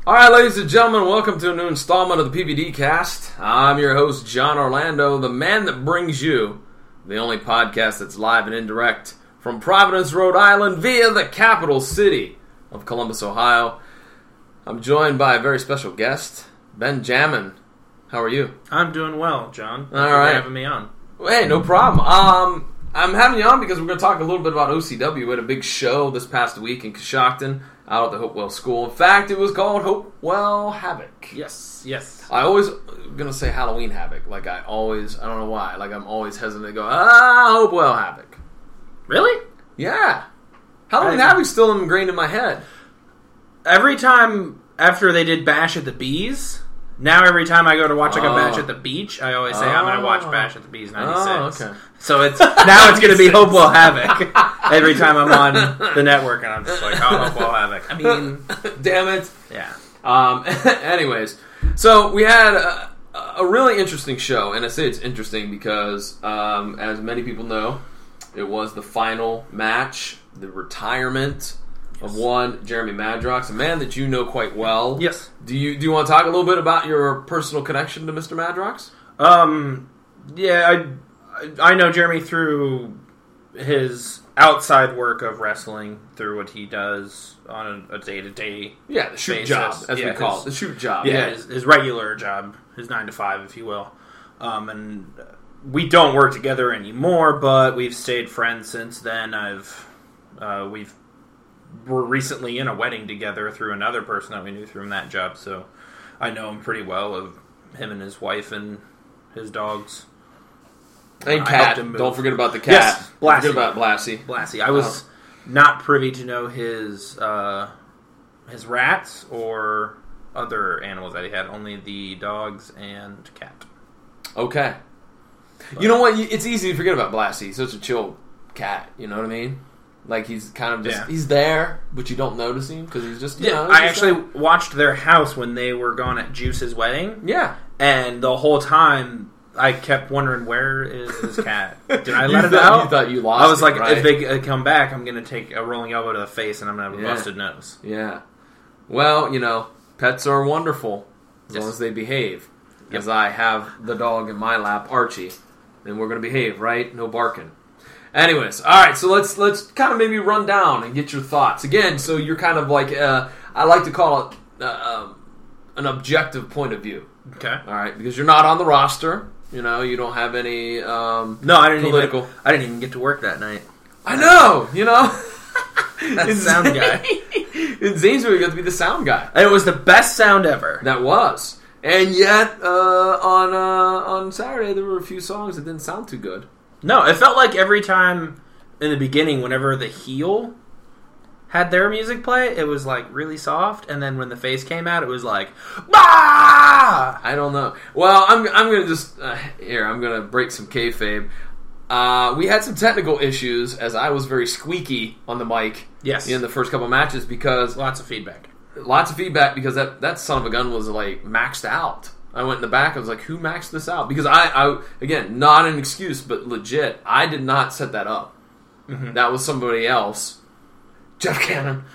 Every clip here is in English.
Alright, ladies and gentlemen, welcome to a new installment of the PVD Cast. I'm your host, John Orlando, the man that brings you the only podcast that's live and indirect from Providence, Rhode Island, via the capital city of Columbus, Ohio. I'm joined by a very special guest, Ben Jamin. How are you? I'm doing well, John. Thanks for having me on. Hey, no problem. I'm having you on because we're going to talk a little bit about OCW. We had a big show this past week in Coshocton out at the Hopewell School. In fact, it was called Hopewell Havoc. Yes. I always going to say Halloween Havoc. I don't know why. I'm always hesitant to go, Hopewell Havoc. Really? Yeah. Halloween Havoc's still ingrained in my head. Every time after they did Bash at the Bees, now every time I go to watch a Bash at the Beach, I always say I'm going to watch Bash at the Bees 96. Oh, okay. So it's going to be Hopewell Havoc every time I'm on the network, and I'm just like, Hopewell Havoc. I mean, damn it. Yeah. Anyways, so we had a really interesting show, and I say it's interesting because, as many people know, it was the final match, the retirement of one Jeremy Madrox, a man that you know quite well. Yes. Do you want to talk a little bit about your personal connection to Mr. Madrox? Yeah, I know Jeremy through his outside work of wrestling, through what he does on a day-to-day the shoot basis. job, as we call it. The shoot job. Yeah, his regular job, his 9 to 5, if you will. And we don't work together anymore, but we've stayed friends since then. We're recently in a wedding together through another person that we knew from that job, so I know him pretty well, of him and his wife and his dogs. And cat. Don't forget about the cat. Yes, Blassie. Don't forget about Blassie. Blassie. I was not privy to know his rats or other animals that he had, only the dogs and cat. Okay. But you know what? It's easy to forget about Blassie. He's such a chill cat, you know what I mean? He's kind of just, he's there, but you don't notice him because he's just, I actually watched their house when they were gone at Juice's wedding. Yeah. And the whole time, I kept wondering, where is this cat? Did I let it out? You thought you lost I was like, right? if they come back, I'm going to take a rolling elbow to the face and I'm going to have a busted nose. Yeah. Well, pets are wonderful as long as they behave. Yep. As I have the dog in my lap, Archie. Then we're going to behave, right? No barking. Anyways, all right, so let's kind of maybe run down and get your thoughts. Again, so you're kind of like, I like to call it an objective point of view. Okay. All right, because you're not on the roster. You don't have any no, I didn't even get to work that night. I know, That sound guy. In Zanesville, you got to be the sound guy. And it was the best sound ever. That was. And yet, on Saturday, there were a few songs that didn't sound too good. No, it felt like every time in the beginning, whenever the heel had their music play, it was really soft, and then when the face came out, it was like, bah! I don't know. Well, I'm gonna just I'm gonna break some kayfabe. We had some technical issues as I was very squeaky on the mic. Yes. In the first couple matches because lots of feedback because that son of a gun was maxed out. I went in the back. I was like, who maxed this out? Because I again, not an excuse, but legit, I did not set that up. Mm-hmm. That was somebody else, Jeff Cannon,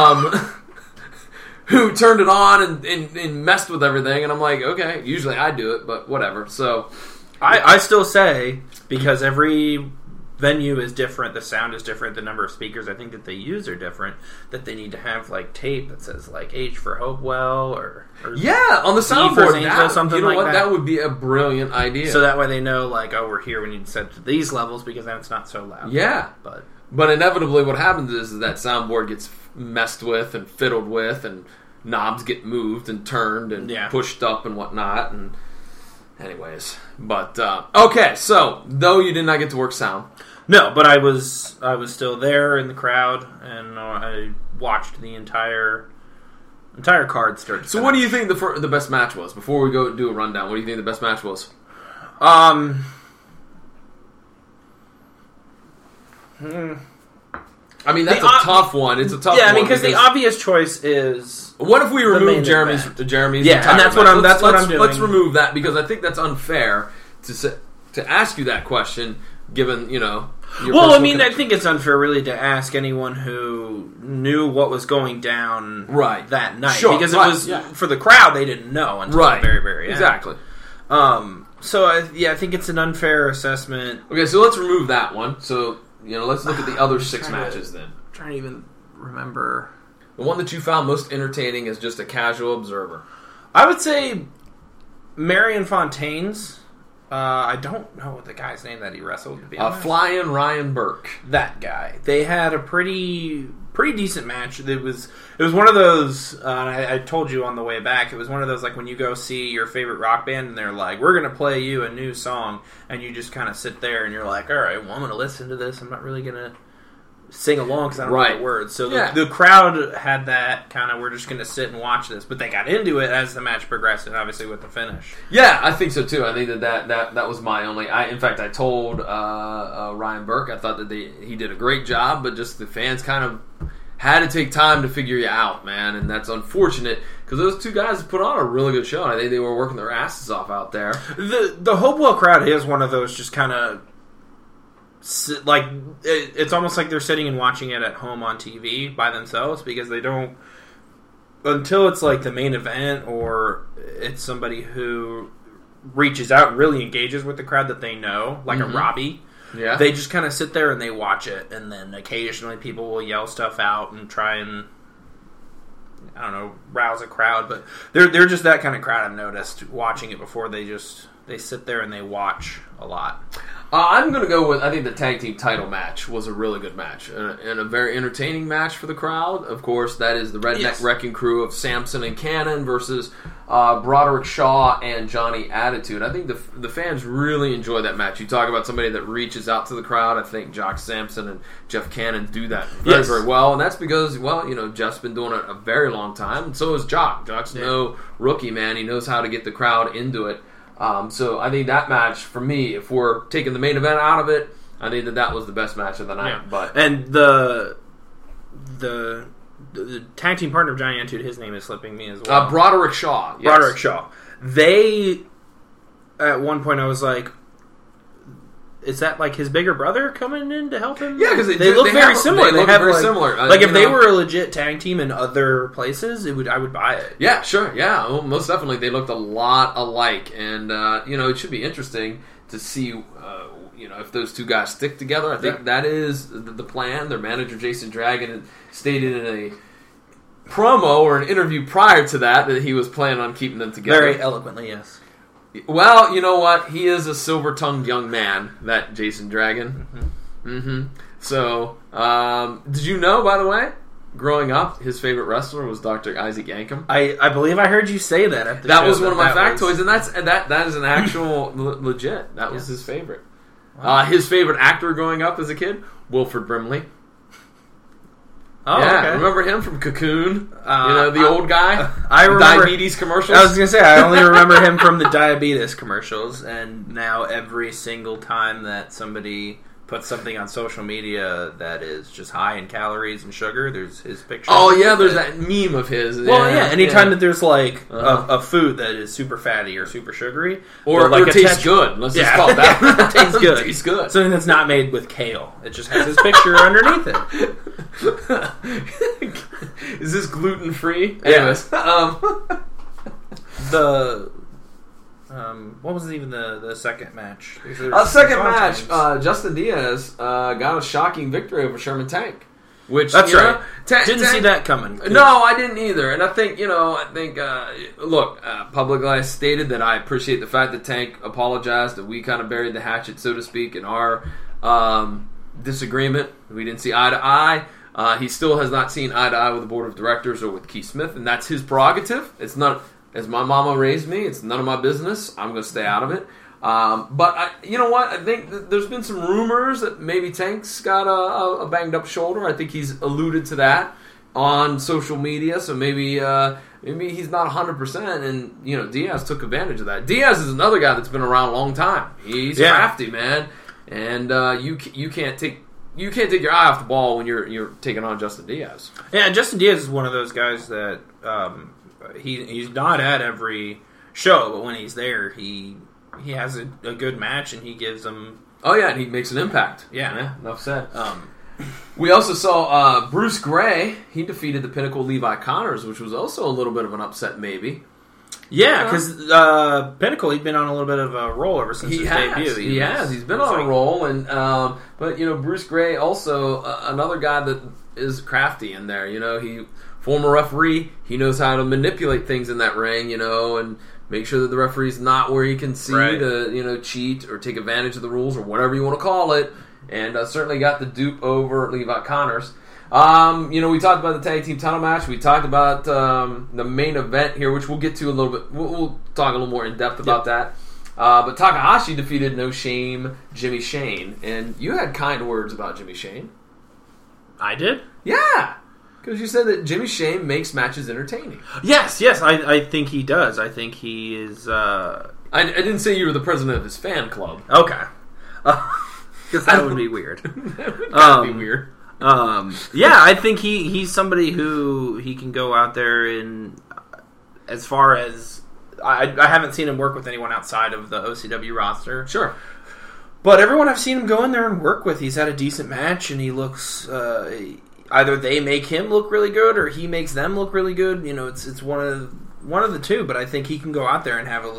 who turned it on and messed with everything. And I'm like, okay, usually I do it, but whatever. So I still say, because every venue is different, the sound is different, the number of speakers I think that they use are different, that they need to have tape that says H for Hopewell or on the soundboard, something that. That would be a brilliant idea. So that way they know we're here, we need to set it to these levels because then it's not so loud. Yeah. But inevitably what happens is that soundboard gets messed with and fiddled with, and knobs get moved and turned and pushed up and whatnot. And anyways, but okay, so though you did not get to work sound. No, but I was still there in the crowd, and I watched the entire card start. So, what do you think the best match was? Before we go do a rundown, what do you think the best match was? I mean, that's a tough one. It's a tough one. Yeah, because the obvious choice is... What if we remove Jeremy's yeah, and that's what I'm doing. Let's remove that, because I think that's unfair to ask you that question given, you know... Well, I mean, I think it's unfair, really, to ask anyone who knew what was going down that night. Sure, because it was, for the crowd, they didn't know until the very, very end. Exactly. So, I think it's an unfair assessment. Okay, so let's remove that one. So, let's look at the other 6 matches then. I'm trying to even remember. The one that you found most entertaining as just a casual observer. I would say Marion Fontaine's. I don't know the guy's name that he wrestled, to be honest. Flying Ryan Burke. That guy. They had a pretty decent match. It was one of those, I told you on the way back, it was one of those, like, when you go see your favorite rock band and they're like, we're going to play you a new song, and you just kind of sit there and you're like, alright, well, I'm going to listen to this. I'm not really going to sing along because I don't know the words. So the crowd had that kind of, we're just going to sit and watch this. But they got into it as the match progressed, and obviously with the finish. Yeah, I think so too. I think that was my only... in fact, I told Ryan Burke, I thought that he did a great job, but just the fans kind of had to take time to figure you out, man. And that's unfortunate, because those 2 guys put on a really good show. And I think they were working their asses off out there. The Hopewell crowd is one of those just kind of... like, it's almost like they're sitting and watching it at home on TV by themselves, because they don't, until it's like the main event or it's somebody who reaches out and really engages with the crowd that they know, like a Robbie. Yeah, they just kind of sit there and they watch it, and then occasionally people will yell stuff out and try and, I don't know, rouse a crowd. But they're just that kind of crowd. I've noticed watching it before. They sit there and they watch a lot. I'm going to go with, I think the tag team title match was a really good match and a very entertaining match for the crowd. Of course, that is the Redneck Wrecking Crew of Samson and Cannon versus Broderick Shaw and Johnny Attitude. I think the fans really enjoy that match. You talk about somebody that reaches out to the crowd. I think Jock Sampson and Jeff Cannon do that very, very well. And that's because, Jeff's been doing it a very long time, and so is Jock. Jock's no rookie, man. He knows how to get the crowd into it. So I think that match, for me, if we're taking the main event out of it, I think that was the best match of the night. Yeah. And the tag team partner of Johnny Attitude, his name is slipping me as well. Broderick Shaw. Yes. Broderick Shaw. They, at one point I was like, is that like his bigger brother coming in to help him? Yeah, because they look very similar. They look very similar. If they were a legit tag team in other places, I would buy it. Yeah, sure. Yeah, well, most definitely. They looked a lot alike, and it should be interesting to see if those 2 guys stick together. I think that is the plan. Their manager Jason Dragon had stated in a promo or an interview prior to that he was planning on keeping them together. Very eloquently, yes. Well, you know what? He is a silver-tongued young man, that Jason Dragon. So, did you know, by the way, growing up, his favorite wrestler was Dr. Isaac Yankem? I believe I heard you say that at the show. That was one of my factoids, and that is an actual legit. That was his favorite. Wow. His favorite actor growing up as a kid, Wilford Brimley. Oh, yeah, okay. Remember him from Cocoon? The old guy? I remember diabetes commercials? I was going to say, I only remember him from the diabetes commercials, and now every single time that somebody puts something on social media that is just high in calories and sugar, there's his picture. Oh, yeah, there's that meme of his. Well, anytime that there's like a food that is super fatty or super sugary. Or like tastes good. Let's just call it that. Tastes good. Tastes good. Something that's not made with kale. It just has his picture underneath it. Is this gluten free? Anyways, what was even the second match? Second match, Justin Diaz got a shocking victory over Sherman Tank. Which that's right. Didn't see that coming. No, I didn't either. And I think look, publicly I stated that I appreciate the fact that Tank apologized, that we kind of buried the hatchet, so to speak, in our disagreement. We didn't see eye to eye. He still has not seen eye to eye with the board of directors or with Keith Smith, and that's his prerogative. It's not, as my mama raised me, it's none of my business. I'm going to stay out of it. But you know what? I think there's been some rumors that maybe Tank's got a banged up shoulder. I think he's alluded to that on social media. So maybe he's not 100%. And Diaz took advantage of that. Diaz is another guy that's been around a long time. He's crafty, man, and you can't take your eye off the ball when you're taking on Justin Diaz. Yeah, Justin Diaz is one of those guys that he's not at every show, but when he's there, he has a good match, and he gives them Oh, yeah, and he makes an impact. Yeah. Enough said. We also saw Bruce Gray. He defeated the Pinnacle Levi Connors, which was also a little bit of an upset, maybe. Yeah, because Pinnacle, he'd been on a little bit of a roll ever since his debut. He has. He's been on a roll, and but Bruce Gray also another guy that is crafty in there. He former referee. He knows how to manipulate things in that ring. And make sure that the referee's not where he can see to cheat or take advantage of the rules or whatever you want to call it. And certainly got the dupe over Levi Connors. We talked about the tag team title match. We talked about the main event here, which we'll get to a little bit. We'll talk a little more in depth about that. But Takahashi defeated No Shame Jimmy Shane, and you had kind words about Jimmy Shane. I did? Yeah, because you said that Jimmy Shane makes matches entertaining. Yes, I think he does. I think he is. I didn't say you were the president of his fan club. Okay, because that would be weird. That would be weird. I think he's somebody who he can go out there and, as far as I haven't seen him work with anyone outside of the OCW roster. Sure. But everyone I've seen him go in there and work with, he's had a decent match, and he looks either they make him look really good or he makes them look really good. It's one of the two. But I think he can go out there and have a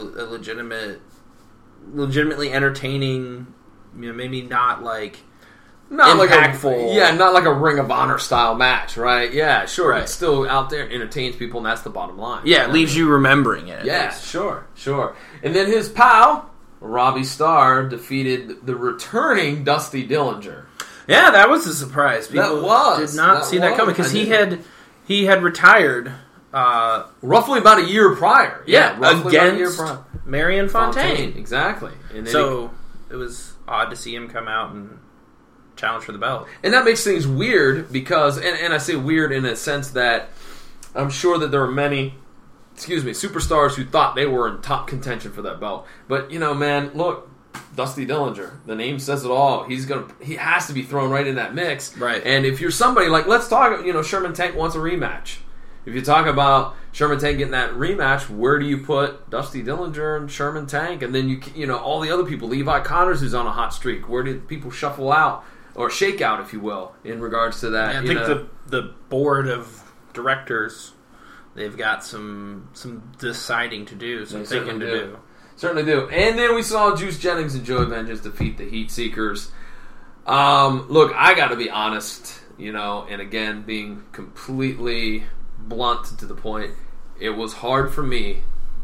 legitimately entertaining. Maybe not like. Not impactful. Not like a Ring of Honor style match, right? Yeah, sure. Right. It's still out there and entertains people, and that's the bottom line. Yeah, it leaves you remembering it. Yeah, sure. And then his pal, Robbie Starr, defeated the returning Dusty Dillinger. Yeah, that was a surprise. People did not see that coming because he had retired roughly about a year prior. Against Marion Fontaine. Exactly. And so it was odd to see him come out and challenge for the belt. And that makes things weird because, and I say weird in a sense that I'm sure that there are many, superstars who thought they were in top contention for that belt. But, man, look, Dusty Dillinger, the name says it all. He has to be thrown right in that mix. Right. And if you're somebody, like, let's talk, Sherman Tank wants a rematch. If you talk about Sherman Tank getting that rematch, where do you put Dusty Dillinger and Sherman Tank? And then, all the other people, Levi Connors, who's on a hot streak, where did people shuffle out? Or shake out, if you will, in regards to that. Yeah, I think the board of directors, they've got some deciding to do, some thinking to do. Certainly do. And then we saw Juice Jennings and Joey Vengeance defeat the Heat Seekers. Look, I got to be honest, and again, being completely blunt to the point, it was hard for me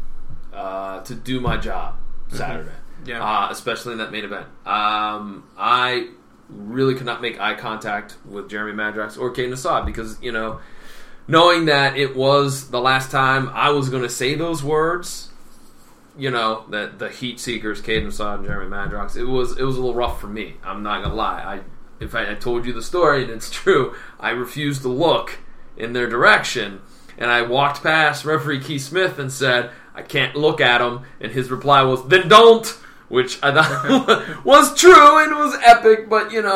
to do my job Saturday. Yeah. Especially in that main event. I really could not make eye contact with Jeremy Madrox or Caden Assad because, knowing that it was the last time I was going to say those words, that the Heat Seekers, Caden Assad and Jeremy Madrox, it was a little rough for me. I'm not going to lie. If I told you the story, and it's true, I refused to look in their direction, and I walked past referee Keith Smith and said, I can't look at him, and his reply was, then don't! Which I thought was true and was epic, but it's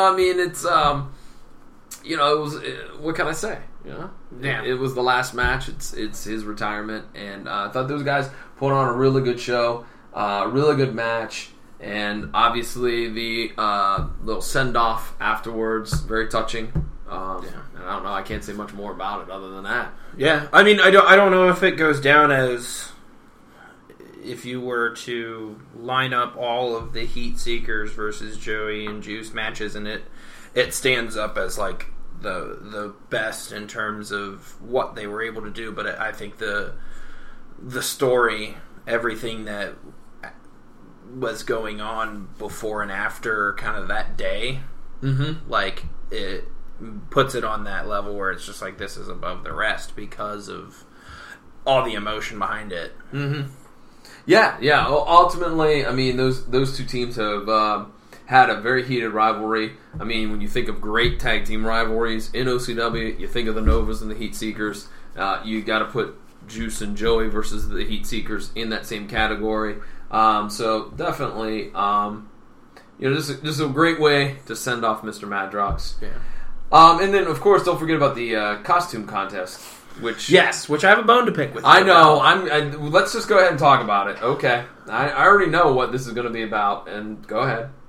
it was what can I say? Yeah. It was the last match. It's his retirement, and I thought those guys put on a really good show, really good match, and obviously the little send off afterwards, very touching. And I don't know. I can't say much more about it other than that. Yeah, I mean, I don't know if it goes down as. If you were to line up all of the Heat Seekers versus Joey and Juice matches, and it stands up as like the best in terms of what they were able to do. But I think the story, everything that was going on before and after kind of that day, like it puts it on that level where it's just like this is above the rest because of all the emotion behind it. Yeah. Ultimately, I mean, those two teams have had a very heated rivalry. I mean, when you think of great tag team rivalries in OCW, you think of the Novas and the Heat Seekers. You got to put Juice and Joey versus the Heat Seekers in that same category. So definitely, just a great way to send off Mr. Madrox. Yeah. And then, of course, don't forget about the costume contest. Which I have a bone to pick with. I know. Let's just go ahead and talk about it. Okay, I already know what this is going to be about, and go ahead.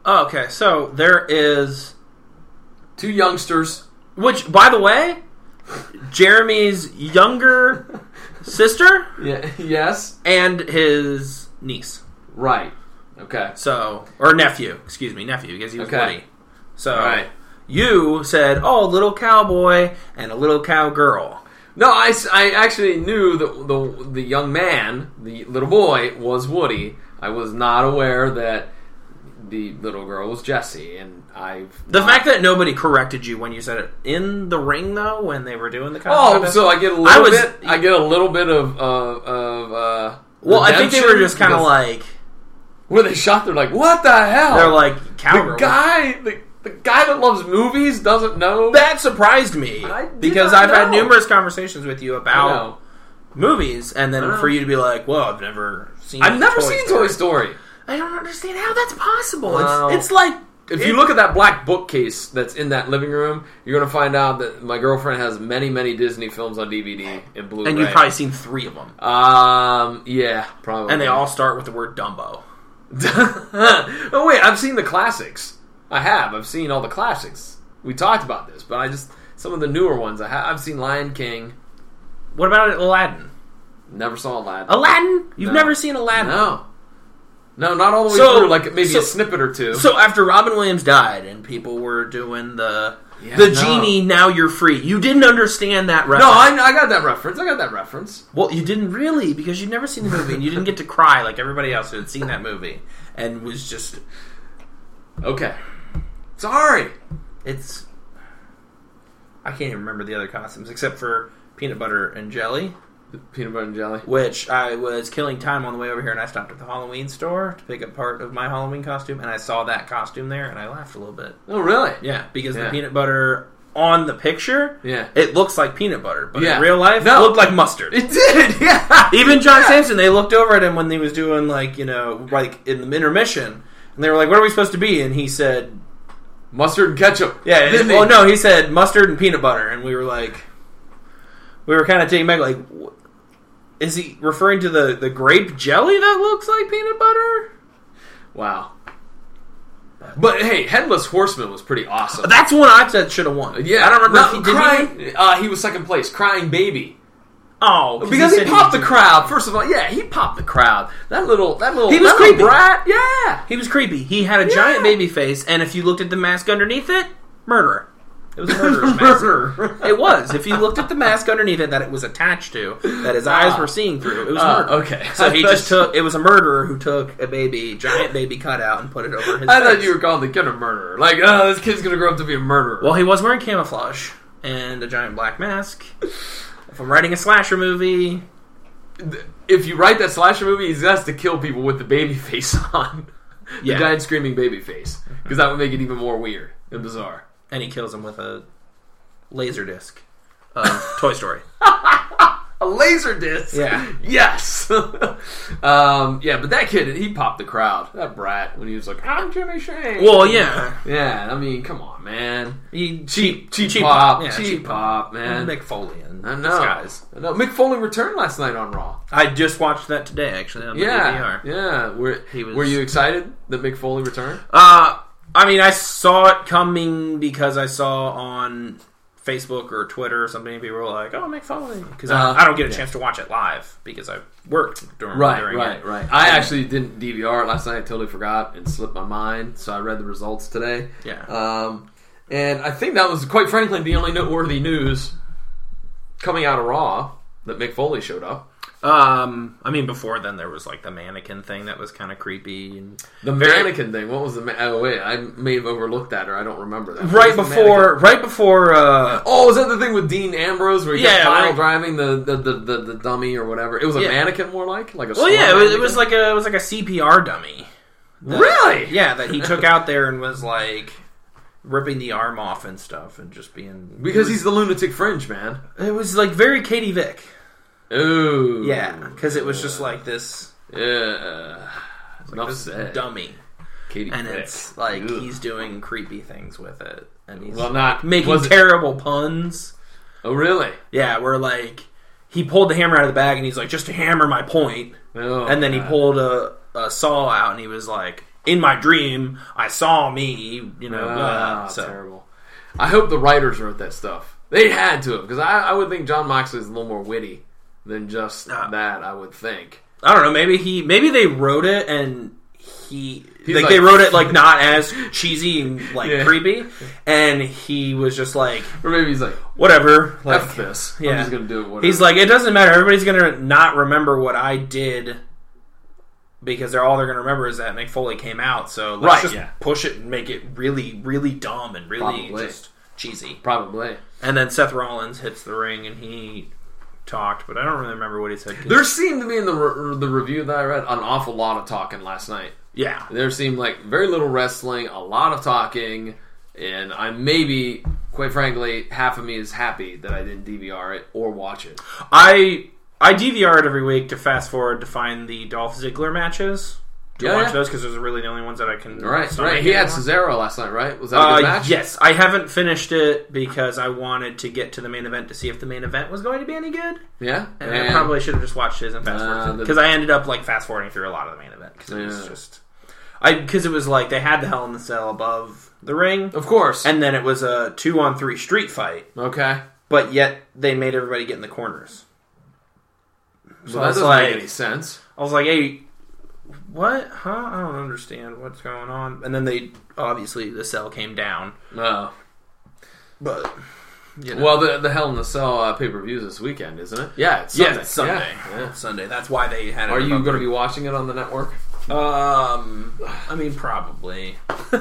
Oh, okay, so there is... 2 youngsters. Which, by the way, Jeremy's younger sister Yeah. Yes. and his niece. Right. Okay. So, or nephew, because he was Okay. Woody. So, Right. you said, oh, little cowboy and a little cowgirl. No, I actually knew the young man, the little boy, was Woody. I was not aware that the little girl was Jessie, and The fact that nobody corrected you when you said it in the ring, though, when they were doing the Oh, contest. so I get a little bit. I get a little bit of well, I think they were just kind of because like where they shot. They're like, what the hell? they're like cowgirl. The guy that loves movies doesn't know. That surprised me I did because not I've had know. numerous conversations with you I about know. movies, and then I know. for you to be like, "Well, I've never seen Toy Story. I don't understand how that's possible. Wow. It's like If you look at that black bookcase that's in that living room, you're going to find out that my girlfriend has many, many Disney films on DVD and Blu-ray. and you've probably seen 3 of them, Yeah, probably. and they all start with the word Dumbo. Oh wait, I've seen the classics. I've seen all the classics. We talked about this, but some of the newer ones. I've seen Lion King. What about Aladdin? Never saw Aladdin. Aladdin? You've No. never seen Aladdin? No, not all the way So- through. Like maybe so- a snippet or two. So after Robin Williams died, and people were doing the no. genie, now you're free. You didn't understand that No, reference. I got that reference. Well, you didn't really, because you'd never seen the movie, and you didn't get to cry like everybody else who had seen that movie, and was just... Okay. Sorry. It's... I can't even remember the other costumes, except for peanut butter and jelly, Peanut butter and jelly. which I was killing time on the way over here, and I stopped at the Halloween store to pick up part of my Halloween costume, and I saw that costume there, and I laughed a little bit. Oh, really? Yeah, because Yeah. the peanut butter on the picture, Yeah. it looks like peanut butter, but Yeah. in real life, No. it looked like mustard. It did, yeah. Even John Sampson, they looked over at him when he was doing, like, in the intermission, and they were like, what are we supposed to be? And he said... Mustard and ketchup. Yeah, Didn't he? well, no, he said mustard and peanut butter, and we were kind of taken back, like, is he referring to the grape jelly that looks like peanut butter? Wow. But hey, Headless Horseman was pretty awesome. That's one I said should have won. Yeah, I don't remember if he did. Crying, he was second place. Crying Baby. Oh, Because he said popped the crowd. First of all, yeah, he popped the crowd. That little He was that creepy. little brat. Yeah. He was creepy. He had a giant baby face, and if you looked at the mask underneath it, murderer. It was a murderer's mask. Murder. It was. If you looked at the mask underneath it that it was attached to, that his eyes were seeing through, it was murder. Okay. So he just took... It was a murderer who took a giant baby cutout and put it over his I face. thought you were calling the kid a murderer. Like, oh, this kid's gonna grow up to be a murderer. Well, he was wearing camouflage and a giant black mask. If I'm writing a slasher movie... If you write that slasher movie, he has to kill people with the baby face on. Yeah. The giant screaming baby face. Because that would make it even more weird and bizarre. And he kills him with a laser disc of Toy Story. A laser disc. Yeah. Yes. Yeah, but that kid, he popped the crowd. That brat, when he was like, I'm Jimmy Shane. Well, yeah. Yeah, I mean, come on, man. He, Cheap pop. Yeah, cheap pop, man. Mick Foley in I know. disguise. I know. Mick Foley returned last night on Raw. I just watched that today, actually, on the DVR. Yeah. Were you excited that Mick Foley returned? I mean, I saw it coming because I saw on Facebook or Twitter or something, people were like, "Oh, Mick Foley," because I don't get a chance to watch it live because I worked during it. Right. I actually didn't DVR it last night. I totally forgot and slipped my mind, so I read the results today. Yeah. And I think that was, quite frankly, the only noteworthy news coming out of Raw that Mick Foley showed up. I mean, before then there was like the mannequin thing that was kind of creepy. And The mannequin thing. What was the? Oh wait, I may have overlooked that, or I don't remember that. right before. Oh, is that the thing with Dean Ambrose where he kept pile right. driving the dummy or whatever? It was a mannequin, more like a. Well, yeah, it was like a CPR dummy. Really? Yeah, that he took out there and was like ripping the arm off and stuff, and just being Because he's the lunatic fringe, man. It was like very Katie Vick. Ooh. Yeah, because it was just like this. Yeah. Enough This said. dummy. Katie And Vick. it's like Ugh. he's doing creepy things with it, and he's was it- terrible puns. Oh, really? Yeah, where like he pulled the hammer out of the bag and he's like, just to hammer my point, Oh, and then he God. pulled a saw out and he was like, in my dream, I saw me, so. Terrible. I hope the writers wrote that stuff. They had to have, because I would think John Moxley is a little more witty than just that, I would think. I don't know, maybe they wrote it and they wrote it like not as cheesy and creepy, and he was just like, or maybe he's like, whatever, like, F this. I'm just gonna do it. Whatever. He's like, it doesn't matter. Everybody's gonna not remember what I did because they're gonna remember is that Mick Foley came out. So let's just push it and make it really, really dumb and really just cheesy. Probably. And then Seth Rollins hits the ring and he talked, but I don't really remember what he said. There seemed to be in the review that I read an awful lot of talking last night. Yeah. There seemed like very little wrestling, a lot of talking, and I maybe, quite frankly, half of me is happy that I didn't DVR it or watch it. I DVR it every week to fast forward to find the Dolph Ziggler matches. Watch those because those are really the only ones that I can. Right. He had Cesaro last night, right? Was that a good match? Yes, I haven't finished it because I wanted to get to the main event to see if the main event was going to be any good. Yeah, and I probably should have just watched his and fast forwarded because I ended up fast forwarding through a lot of the main event because it was just because it was like they had the Hell in the Cell above the ring, of course, and then it was a 2-on-3 street fight. Okay, but yet they made everybody get in the corners. So that doesn't make any sense. I was like, hey. What? Huh? I don't understand what's going on. And then obviously, the cell came down. No. But, Well, the Hell in the Cell pay-per-view is this weekend, isn't it? Yeah, it's Sunday. Yeah, it's Sunday. Yeah. It's Sunday. That's why they had it. Are you going to be watching it on the network? I mean, probably.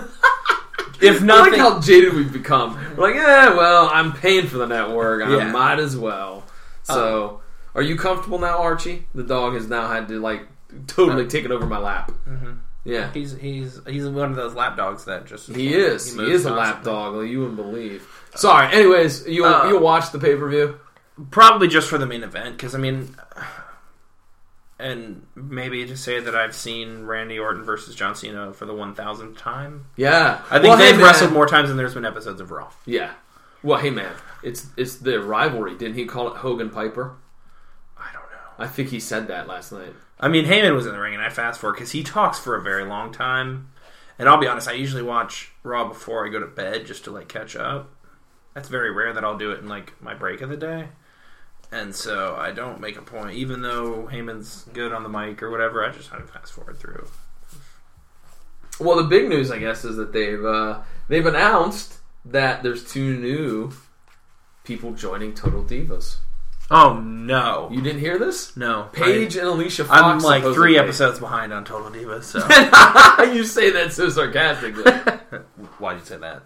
If nothing... I like how jaded we've become. We're like, well, I'm paying for the network. I might as well. So, are you comfortable now, Archie? The dog has now had to, totally taken over my lap. Mm-hmm. Yeah, he's one of those lap dogs that just he is a lap dog. Like you wouldn't believe. Sorry. Anyways, you'll watch the pay-per-view probably just for the main event because I mean, and maybe to say that I've seen Randy Orton versus John Cena for the 1000th time. Yeah, I think they've wrestled more times than there's been episodes of Raw. Yeah. Well, hey man, it's the rivalry. Didn't he call it Hogan Piper? I don't know. I think he said that last night. I mean, Heyman was in the ring, and I fast forward because he talks for a very long time. And I'll be honest, I usually watch Raw before I go to bed just to catch up. That's very rare that I'll do it in my break of the day, and so I don't make a point. Even though Heyman's good on the mic or whatever, I just kind of fast forward through. Well, the big news, I guess, is that they've announced that there's 2 new people joining Total Divas. Oh, no. You didn't hear this? No. Paige and Alicia Fox. I'm 3 episodes behind on Total Divas, so. You say that so sarcastically. Why'd you say that?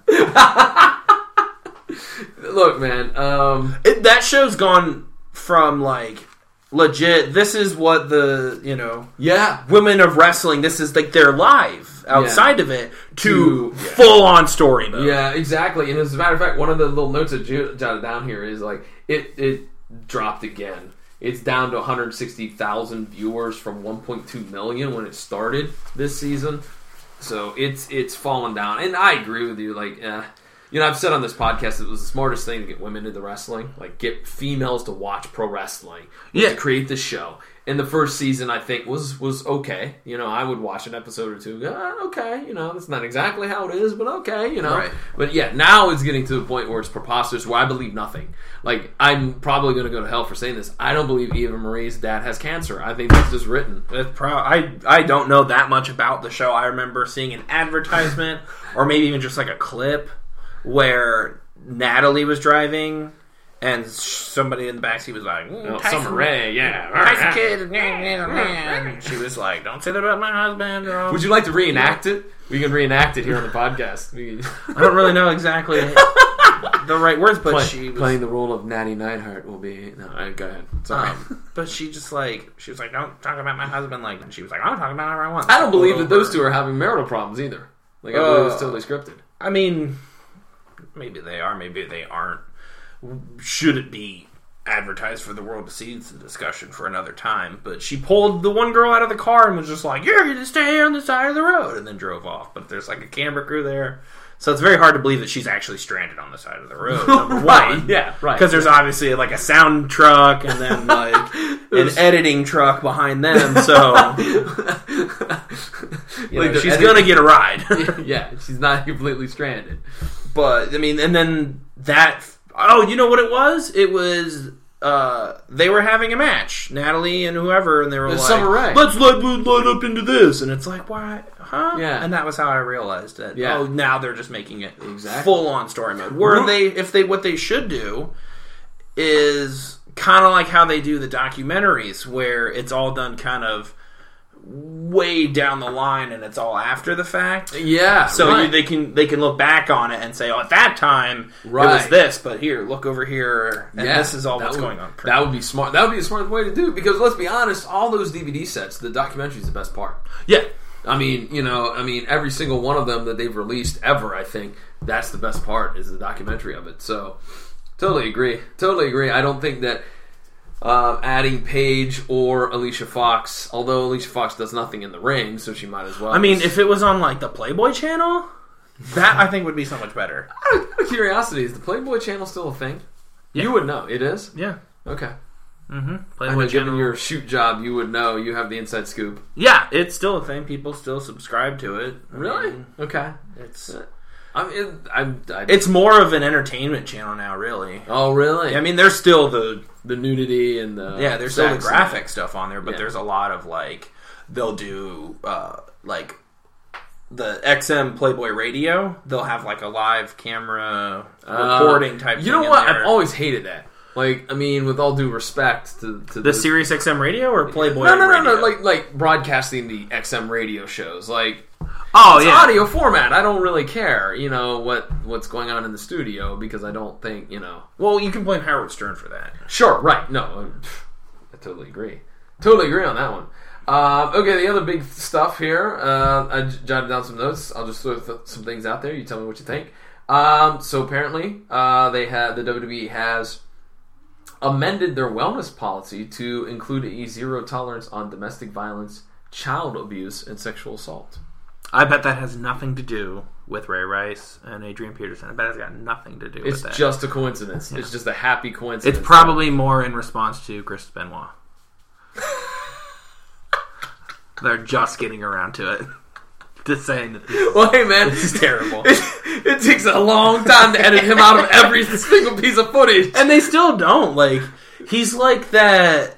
Look, man. That show's gone from, legit, this is what the, women of wrestling, this is, their life outside of it, to full-on story mode. Yeah, exactly. And as a matter of fact, one of the little notes that jotted down here is, it dropped again. It's down to 160,000 viewers from 1.2 million when it started this season. So it's fallen down. And I agree with you. I've said on this podcast it was the smartest thing to get women into wrestling. Get females to watch pro wrestling. To create the show. And the first season, I think, was okay. I would watch an episode or two. Okay, that's not exactly how it is, but okay, Right. But yeah, now it's getting to the point where it's preposterous, where I believe nothing. I'm probably going to go to hell for saying this. I don't believe Eva Marie's dad has cancer. I think that's just written. I don't know that much about the show. I remember seeing an advertisement, or maybe even just a clip, where Natalie was driving, and somebody in the backseat was like, Summer Rae, Tyson Kidd, and she was like, don't say that about my husband. Would you like to reenact it? We can reenact it here on the podcast. I don't really know exactly the right words, but she was playing the role of Natty Neidhart will be. No, go ahead. Sorry, but she was like, don't talk about my husband. And she was like, I'm talking about whatever I want. I don't believe that those two are having marital problems either. I believe it's totally scripted. I mean, maybe they are, maybe they aren't. Should it be advertised for the world to see? It's a discussion for another time. But she pulled the one girl out of the car and was just like, you're going to stay on the side of the road, and then drove off. But there's a camera crew there. So it's very hard to believe that she's actually stranded on the side of the road, number right, one. Yeah, right. Because there's obviously a sound truck and then an editing truck behind them. So She's gonna get a ride. Yeah, she's not completely stranded. But I mean, and then that. Oh, you know what it was? It was. They were having a match, Natalie and whoever, and they were like, Summer Rae. let's light up into this. And it's like, why? Huh? Yeah. And that was how I realized it. Yeah. Oh, now they're just making it Exactly. full on story mode. What they should do is kind of like how they do the documentaries, where it's all done kind of way down the line and it's all after the fact. Yeah. So right. they can look back on it and say, oh, at that time it was this, but here, look over here, and this is all what's going on. That would be smart. That would be a smart way to do it, because let's be honest, all those DVD sets, the documentary is the best part. Yeah. I mean, every single one of them that they've released ever, I think that's the best part, is the documentary of it. So, totally agree. I don't think that adding Paige or Alicia Fox, although Alicia Fox does nothing in the ring, so she might as well. I mean, if it was on like the Playboy channel, that I think would be so much better. Out of curiosity, is the Playboy channel still a thing? Yeah. You would know. It is? Yeah. Okay. Mm-hmm. I know, given your shoot job, you would know. You have the inside scoop. Yeah, it's still a thing. People still subscribe to it. Really? Okay. It's it's more of an entertainment channel now, really. Oh, really? I mean, there's still the nudity and the there's still the graphic stuff on there, but there's a lot of like they'll do like the XM Playboy Radio. They'll have like a live camera recording type. You know what? I've always hated that. Like, I mean, with all due respect to the Sirius XM Radio or Playboy. No. Like broadcasting the XM radio shows, like. Oh, it's yeah. audio format. I don't really care, what's going on in the studio, because I don't think, Well, you can blame Howard Stern for that. Sure, right. No, I totally agree. Totally agree on that one. Okay, the other big stuff here, I jotted down some notes. I'll just throw some things out there. You tell me what you think. So apparently, the WWE has amended their wellness policy to include a zero tolerance on domestic violence, child abuse, and sexual assault. I bet that has nothing to do with Ray Rice and Adrian Peterson. I bet it's got nothing to do with that. It's just a coincidence. Yeah. It's just a happy coincidence. It's probably more in response to Chris Benoit. They're just getting around to it. Just saying that this is terrible. It takes a long time to edit him out of every single piece of footage. And they still don't. Like, he's like that...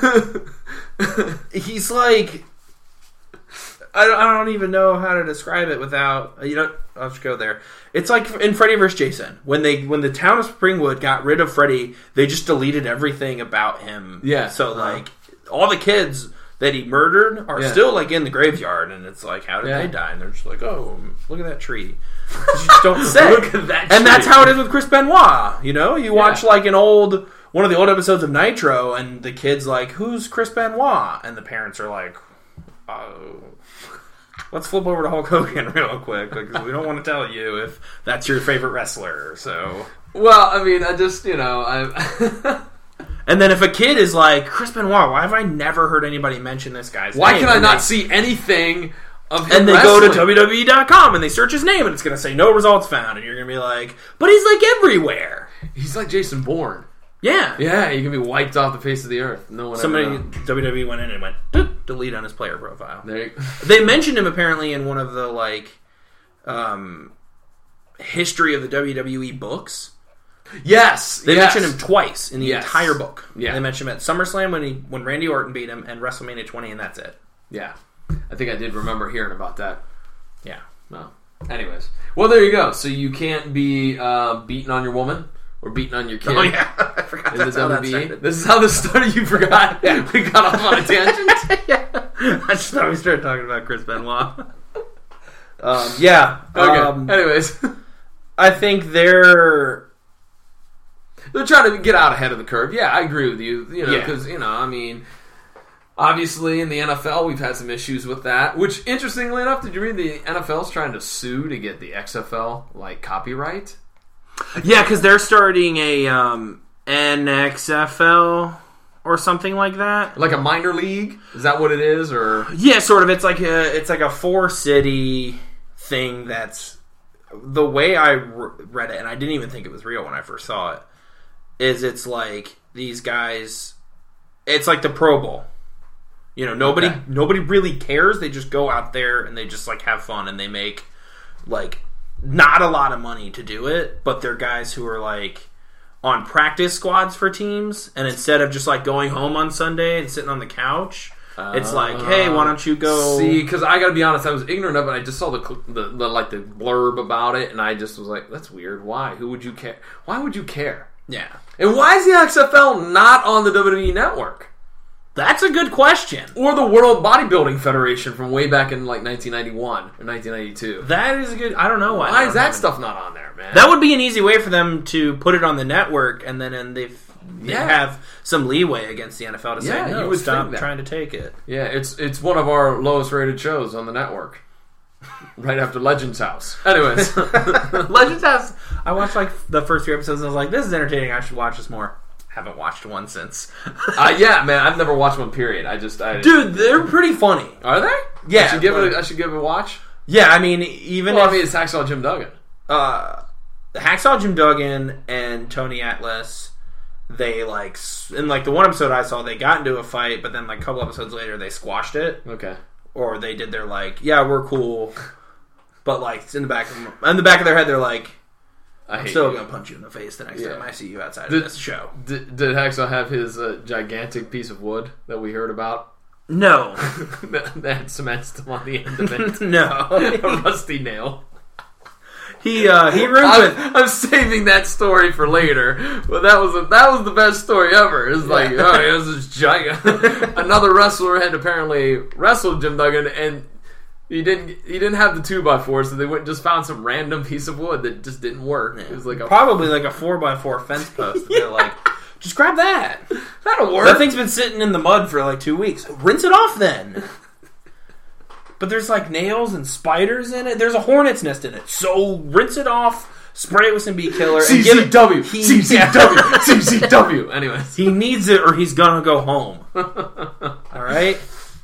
He's like... I don't even know how to describe it without... I'll just go there. It's like in Freddy vs. Jason. When the town of Springwood got rid of Freddy, they just deleted everything about him. Yeah. So, like, all the kids that he murdered are still, like, in the graveyard. And it's like, how did they die? And they're just like, oh, look at that tree. You just don't say. Look at that tree. And that's how it is with Chris Benoit. You watch, like, one of the old episodes of Nitro, and the kid's like, who's Chris Benoit? And the parents are like, oh... Let's flip over to Hulk Hogan real quick, because we don't want to tell you if that's your favorite wrestler. So, well, I mean, I just, And then if a kid is like, Chris Benoit, why have I never heard anybody mention this guy's name? Why can I not see anything of him And they wrestling? go to WWE.com and they search his name and it's going to say no results found. And you're going to be like, but he's like everywhere. He's like Jason Bourne. Yeah. Yeah, he can be wiped off the face of the earth. No one WWE went in and went, delete on his player profile. They mentioned him apparently in one of the, like, history of the WWE books. Yes. They mentioned him twice in the entire book. Yeah. They mentioned him at SummerSlam when Randy Orton beat him, and WrestleMania 20, and that's it. Yeah. I think I did remember hearing about that. Yeah. Well, anyways. Well, there you go. So you can't be beating on your woman or beating on your kid. Oh, yeah. I forgot in the that's how that WWE. started. This is how this started. You forgot? Yeah. We got off on a tangent. Yeah. I just thought we started talking about Chris Benoit. Yeah. Okay. Anyways. I think they're trying to get out ahead of the curve. Yeah, I agree with you. Yeah. Because, I mean, obviously in the NFL we've had some issues with that. Which, interestingly enough, did you read the NFL's trying to sue to get the XFL, like, copyright? Yeah, because they're starting a NXFL or something like that. Like a minor league? Is that what it is? Or yeah, sort of. It's like a 4-city thing. That's the way I read it, and I didn't even think it was real when I first saw it. Is it's like these guys. It's like the Pro Bowl. Nobody really cares. They just go out there and they just like have fun, and they make like not a lot of money to do it, but they're guys who are like on practice squads for teams, and instead of just like going home on Sunday and sitting on the couch, it's like, hey, why don't you go? See, because I got to be honest, I was ignorant of it. I just saw the blurb about it, and I just was like, that's weird. Why? Who would you care? Why would you care? Yeah. And why is the XFL not on the WWE Network? That's a good question. Or the World Bodybuilding Federation from way back in like 1991 or 1992. That is a good... I don't know why. Why is that stuff not on there, man? That would be an easy way for them to put it on the network, and then they have some leeway against the NFL to say, no, you would stop trying to take it. Yeah, it's one of our lowest rated shows on the network. Right after Legends House. Anyways. Legends House, I watched like the first 3 episodes and I was like, this is entertaining, I should watch this more. Haven't watched one since. Yeah, man, I've never watched one, period. Dude, they're pretty funny. Are they? Yeah. I should give it a watch? Yeah, I mean, it's Hacksaw Jim Duggan. Hacksaw Jim Duggan and Tony Atlas, they like, in like the one episode I saw, they got into a fight, but then like a couple episodes later, they squashed it. Okay. Or they did their like, yeah, we're cool, but like in the back of their head, they're like, I'm still going to punch you in the face the next time I see you outside of this show. Did Hacksaw have his gigantic piece of wood that we heard about? No. That had cement still on the end of it. No. A rusty nail. He ruined it. I'm saving that story for later, but that was the best story ever. It's like, it was this giant. Another wrestler had apparently wrestled Jim Duggan, and he didn't have the 2x4, so they went and just found some random piece of wood that just didn't work. It was like probably like a 4x4 fence post. They're like, just grab that. That'll work. That thing's been sitting in the mud for like 2 weeks. Rinse it off then. But there's like nails and spiders in it. There's a hornet's nest in it. So rinse it off, spray it with some bee killer, and give it CCW. Anyways, he needs it or he's gonna go home. All right.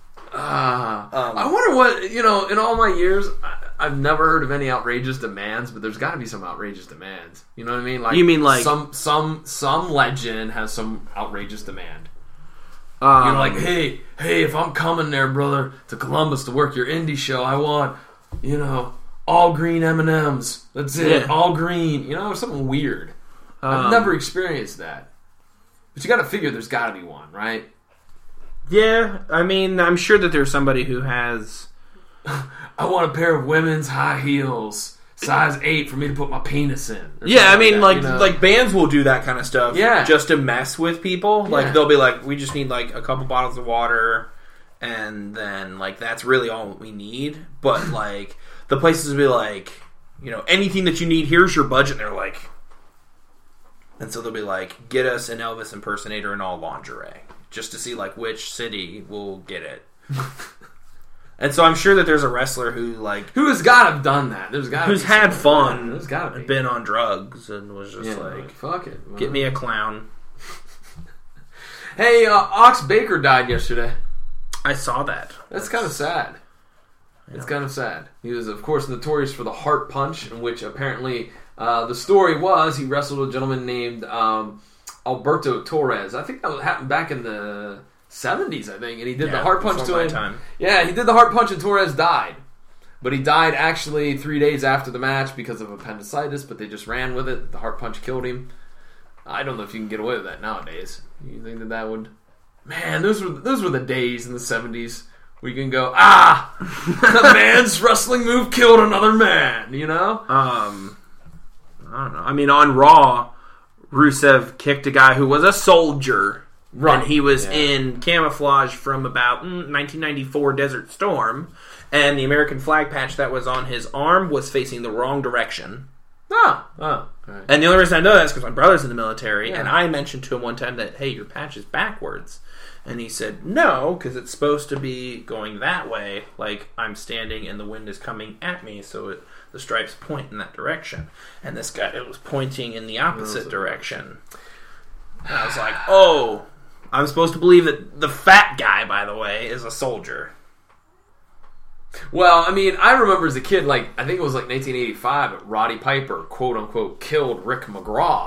I wonder what, in all my years, I've never heard of any outrageous demands, but there's got to be some outrageous demands. You know what I mean? Like, you mean like some legend has some outrageous demand. Like, hey, if I'm coming there, brother, to Columbus to work your indie show, I want, all green M&Ms. That's it, all green. Something weird. I've never experienced that. But you got to figure there's got to be one, right? Yeah, I mean, I'm sure that there's somebody who has... I want a pair of women's high heels, size 8, for me to put my penis in. Yeah, I mean, like bands will do that kind of stuff just to mess with people. Like, they'll be like, we just need, like, a couple bottles of water, and then, like, that's really all we need. But, like, the places will be like, anything that you need, here's your budget. And they're like... And so they'll be like, get us an Elvis impersonator in all lingerie. Just to see, like, which city will get it. And so I'm sure that there's a wrestler who has got to have done that. Who's had fun. There's got to be. Been on drugs and was just like, fuck it. Man. Get me a clown. Hey, Ox Baker died yesterday. I saw that. That's kind of sad. Yeah. It's kind of sad. He was, of course, notorious for the heart punch, in which apparently the story was he wrestled a gentleman named Alberto Torres. I think that happened back in the 70s, I think, and he did the heart punch to him. Time. Yeah, he did the heart punch and Torres died. But he died actually 3 days after the match because of appendicitis, but they just ran with it. The heart punch killed him. I don't know if you can get away with that nowadays. You think that would... Man, those were the days in the 70s where you can go, a man's wrestling move killed another man, I don't know. I mean, on Raw, Rusev kicked a guy who was a soldier. Right. And he was in camouflage from about 1994 Desert Storm, and the American flag patch that was on his arm was facing the wrong direction. Right. And the only reason I know that is because my brother's in the military, and I mentioned to him one time that, hey, your patch is backwards. And he said, no, because it's supposed to be going that way, like I'm standing and the wind is coming at me, so the stripes point in that direction. And this guy, it was pointing in the opposite direction. And I was like, oh... I'm supposed to believe that the fat guy, by the way, is a soldier. Well, I mean, I remember as a kid, I think it was 1985, Roddy Piper, quote-unquote, killed Rick McGraw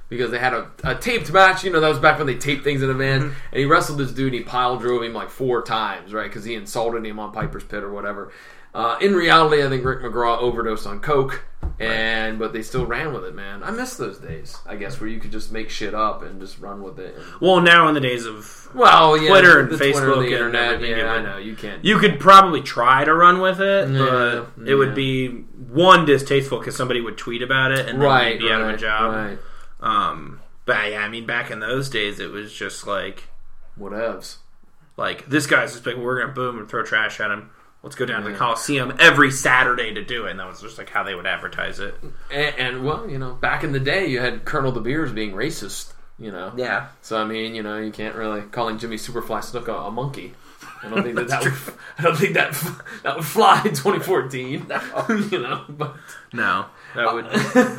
because they had a taped match. You know, that was back when they taped things in advance. And he wrestled this dude, and he pile drove him like 4 times, right? Because he insulted him on Piper's Pit or whatever. In reality, I think Rick McGraw overdosed on coke, but they still ran with it, man. I miss those days, I guess, where you could just make shit up and just run with it. Well, now in the days of Twitter and Facebook and the internet, and everything, I know, you can't. You could probably try to run with it, but it would be, one, distasteful because somebody would tweet about it and then you'd be out of a job. Right. But yeah, I mean, back in those days, it was just like... Whatevs. Like, this guy's just like, we're going to boom and throw trash at him. Let's go down to the Coliseum every Saturday to do it. And that was just like how they would advertise it. And well, you know, back in the day, you had Colonel De Beers being racist, you know. Yeah. So, I mean, you know, you can't really... Calling Jimmy Superfly Snuka a monkey. I don't think that would fly in 2014. No. You know, but... No. That would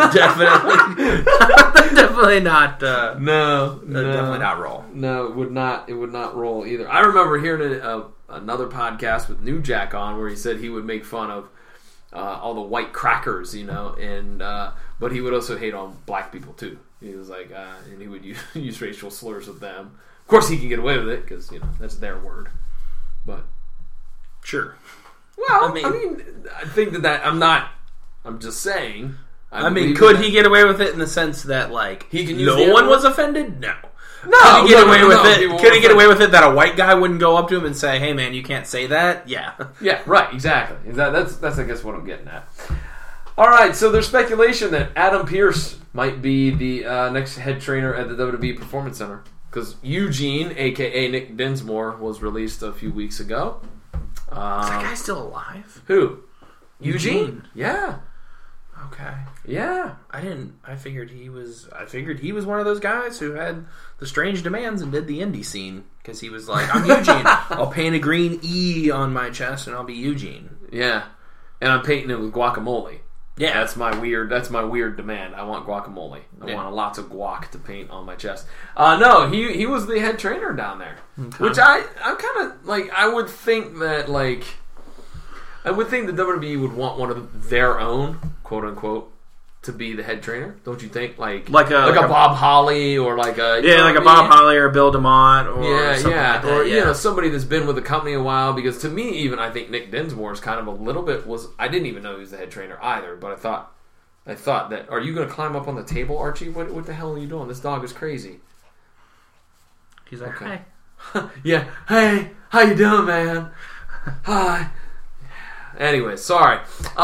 definitely not. Definitely not roll. No, it would not. It would not roll either. I remember hearing another podcast with New Jack on where he said he would make fun of all the white crackers, you know, and but he would also hate on black people too. He was like, and he would use racial slurs with them. Of course, he can get away with it because you know that's their word. But sure. Well, I mean, I think that I'm not. I'm just saying. I mean, could he get away with it in the sense that, like, he can use no one was offended? No. No, could he get away with it? Could he get away with it that a white guy wouldn't go up to him and say, "Hey, man, you can't say that"? Yeah. Yeah. Right. Exactly. That's I guess what I'm getting at. All right. So there's speculation that Adam Pearce might be the next head trainer at the WWE Performance Center because Eugene, aka Nick Dinsmore, was released a few weeks ago. Is that guy still alive? Who? Eugene? Yeah. Okay. Yeah. I figured he was one of those guys who had the strange demands and did the indie scene because he was like, I'm Eugene. I'll paint a green E on my chest and I'll be Eugene. Yeah. And I'm painting it with guacamole. Yeah. That's my weird demand. I want guacamole. I want lots of guac to paint on my chest. No, he was the head trainer down there. Okay. Which I'm kind of like, I would think that like I would think the WWE would want one of their own, quote unquote, to be the head trainer. Don't you think? Like a Bob Holly or like a Bob Holly or Bill DeMott or something like that. Or you know, somebody that's been with the company a while. Because to me, even I think Nick Dinsmore is kind of a little bit I didn't even know he was the head trainer either. But I thought that, are you going to climb up on the table, Archie? What the hell are you doing? This dog is crazy. He's like, okay. Hi. Yeah. Hey, how you doing, man? Hi. Anyway, sorry.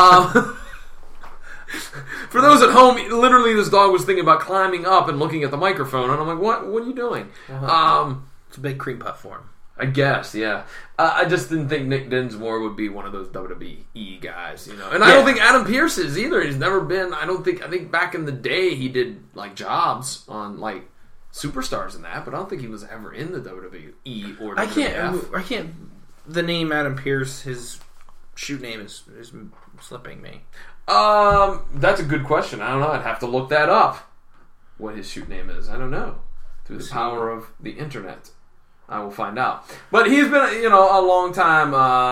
For those at home, literally this dog was thinking about climbing up and looking at the microphone, and I'm like, what are you doing? It's a big cream puff for him. I guess, yeah. I just didn't think Nick Dinsmore would be one of those WWE guys, you know. And I don't think Adam Pearce is either. He's never been, I think back in the day he did, like, jobs on, like, superstars and that, but I don't think he was ever in the WWE or WWF. I can't, the name Adam Pearce, his shoot name is slipping me. That's a good question. I don't know. I'd have to look that up. What his shoot name is. I don't know. Through the power of the internet, I will find out. But he's been, you know, a long time,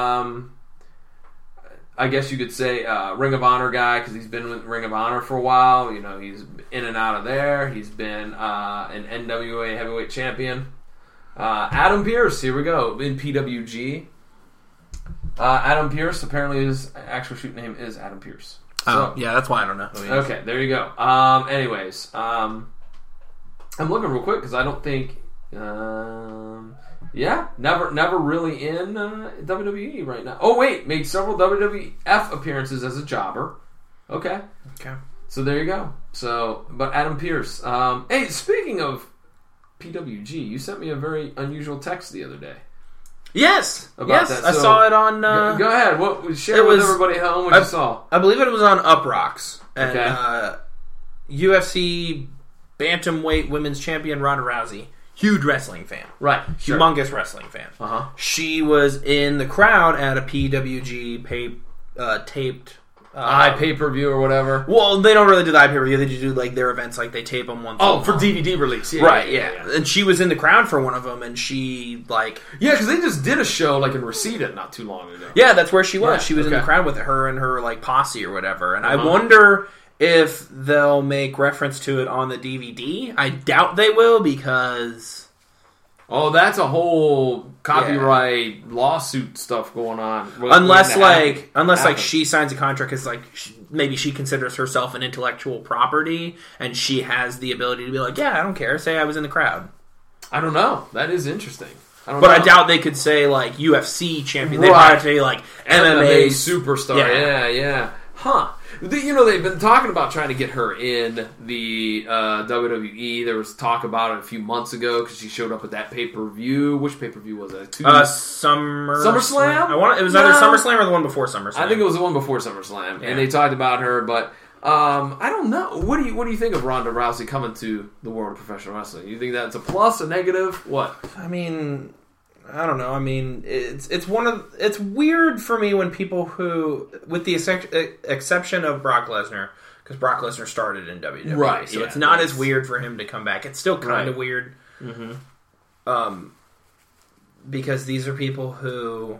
I guess you could say, Ring of Honor guy, because he's been with Ring of Honor for a while. You know, he's in and out of there. He's been an NWA heavyweight champion. Adam Pearce, here we go, in PWG. Adam Pearce, apparently his actual shoot name is Adam Pearce. So, yeah, that's why I don't know who he is. Okay, there you go. Anyways, I'm looking real quick because I don't think, never really in WWE right now. Oh wait, made several WWF appearances as a jobber. Okay. So there you go. So, but Adam Pearce. Hey, speaking of PWG, you sent me a very unusual text the other day. Yes, about that. So, I saw it on. Go ahead. Share with everybody at home what you saw. I believe it was on Uprocks. And, UFC bantamweight women's champion Ronda Rousey, huge wrestling fan, right? Humongous wrestling fan. She was in the crowd at a PWG taped. pay-per-view or whatever. Well, they don't really do the pay-per-view. They just do like their events, like they tape them once. Oh, for DVD release, yeah. And she was in the crowd for one of them, and she because they just did a show like in Reseda not too long ago. Yeah, that's where she was. Yeah, she was in the crowd with her and her like posse or whatever. And I wonder if they'll make reference to it on the DVD. I doubt they will because... Oh, that's a whole copyright lawsuit stuff going on. Unless she signs a contract because maybe she considers herself an intellectual property and she has the ability to be like, yeah, I don't care. Say I was in the crowd. I don't know. That is interesting. I doubt they could say like UFC champion. They'd probably say like MMA superstar. Yeah. Huh. They've been talking about trying to get her in the WWE. There was talk about it a few months ago because she showed up at that pay-per-view. Which pay-per-view was that? SummerSlam? It was either SummerSlam or the one before SummerSlam. I think it was the one before SummerSlam. Yeah. And they talked about her, but I don't know. What do you think of Ronda Rousey coming to the world of professional wrestling? You think that's a plus, a negative? What? I mean... I don't know. I mean, it's weird for me when people who, with the exception of Brock Lesnar, because Brock Lesnar started in WWE, right? So it's not as weird for him to come back. It's still kind of weird, because these are people who,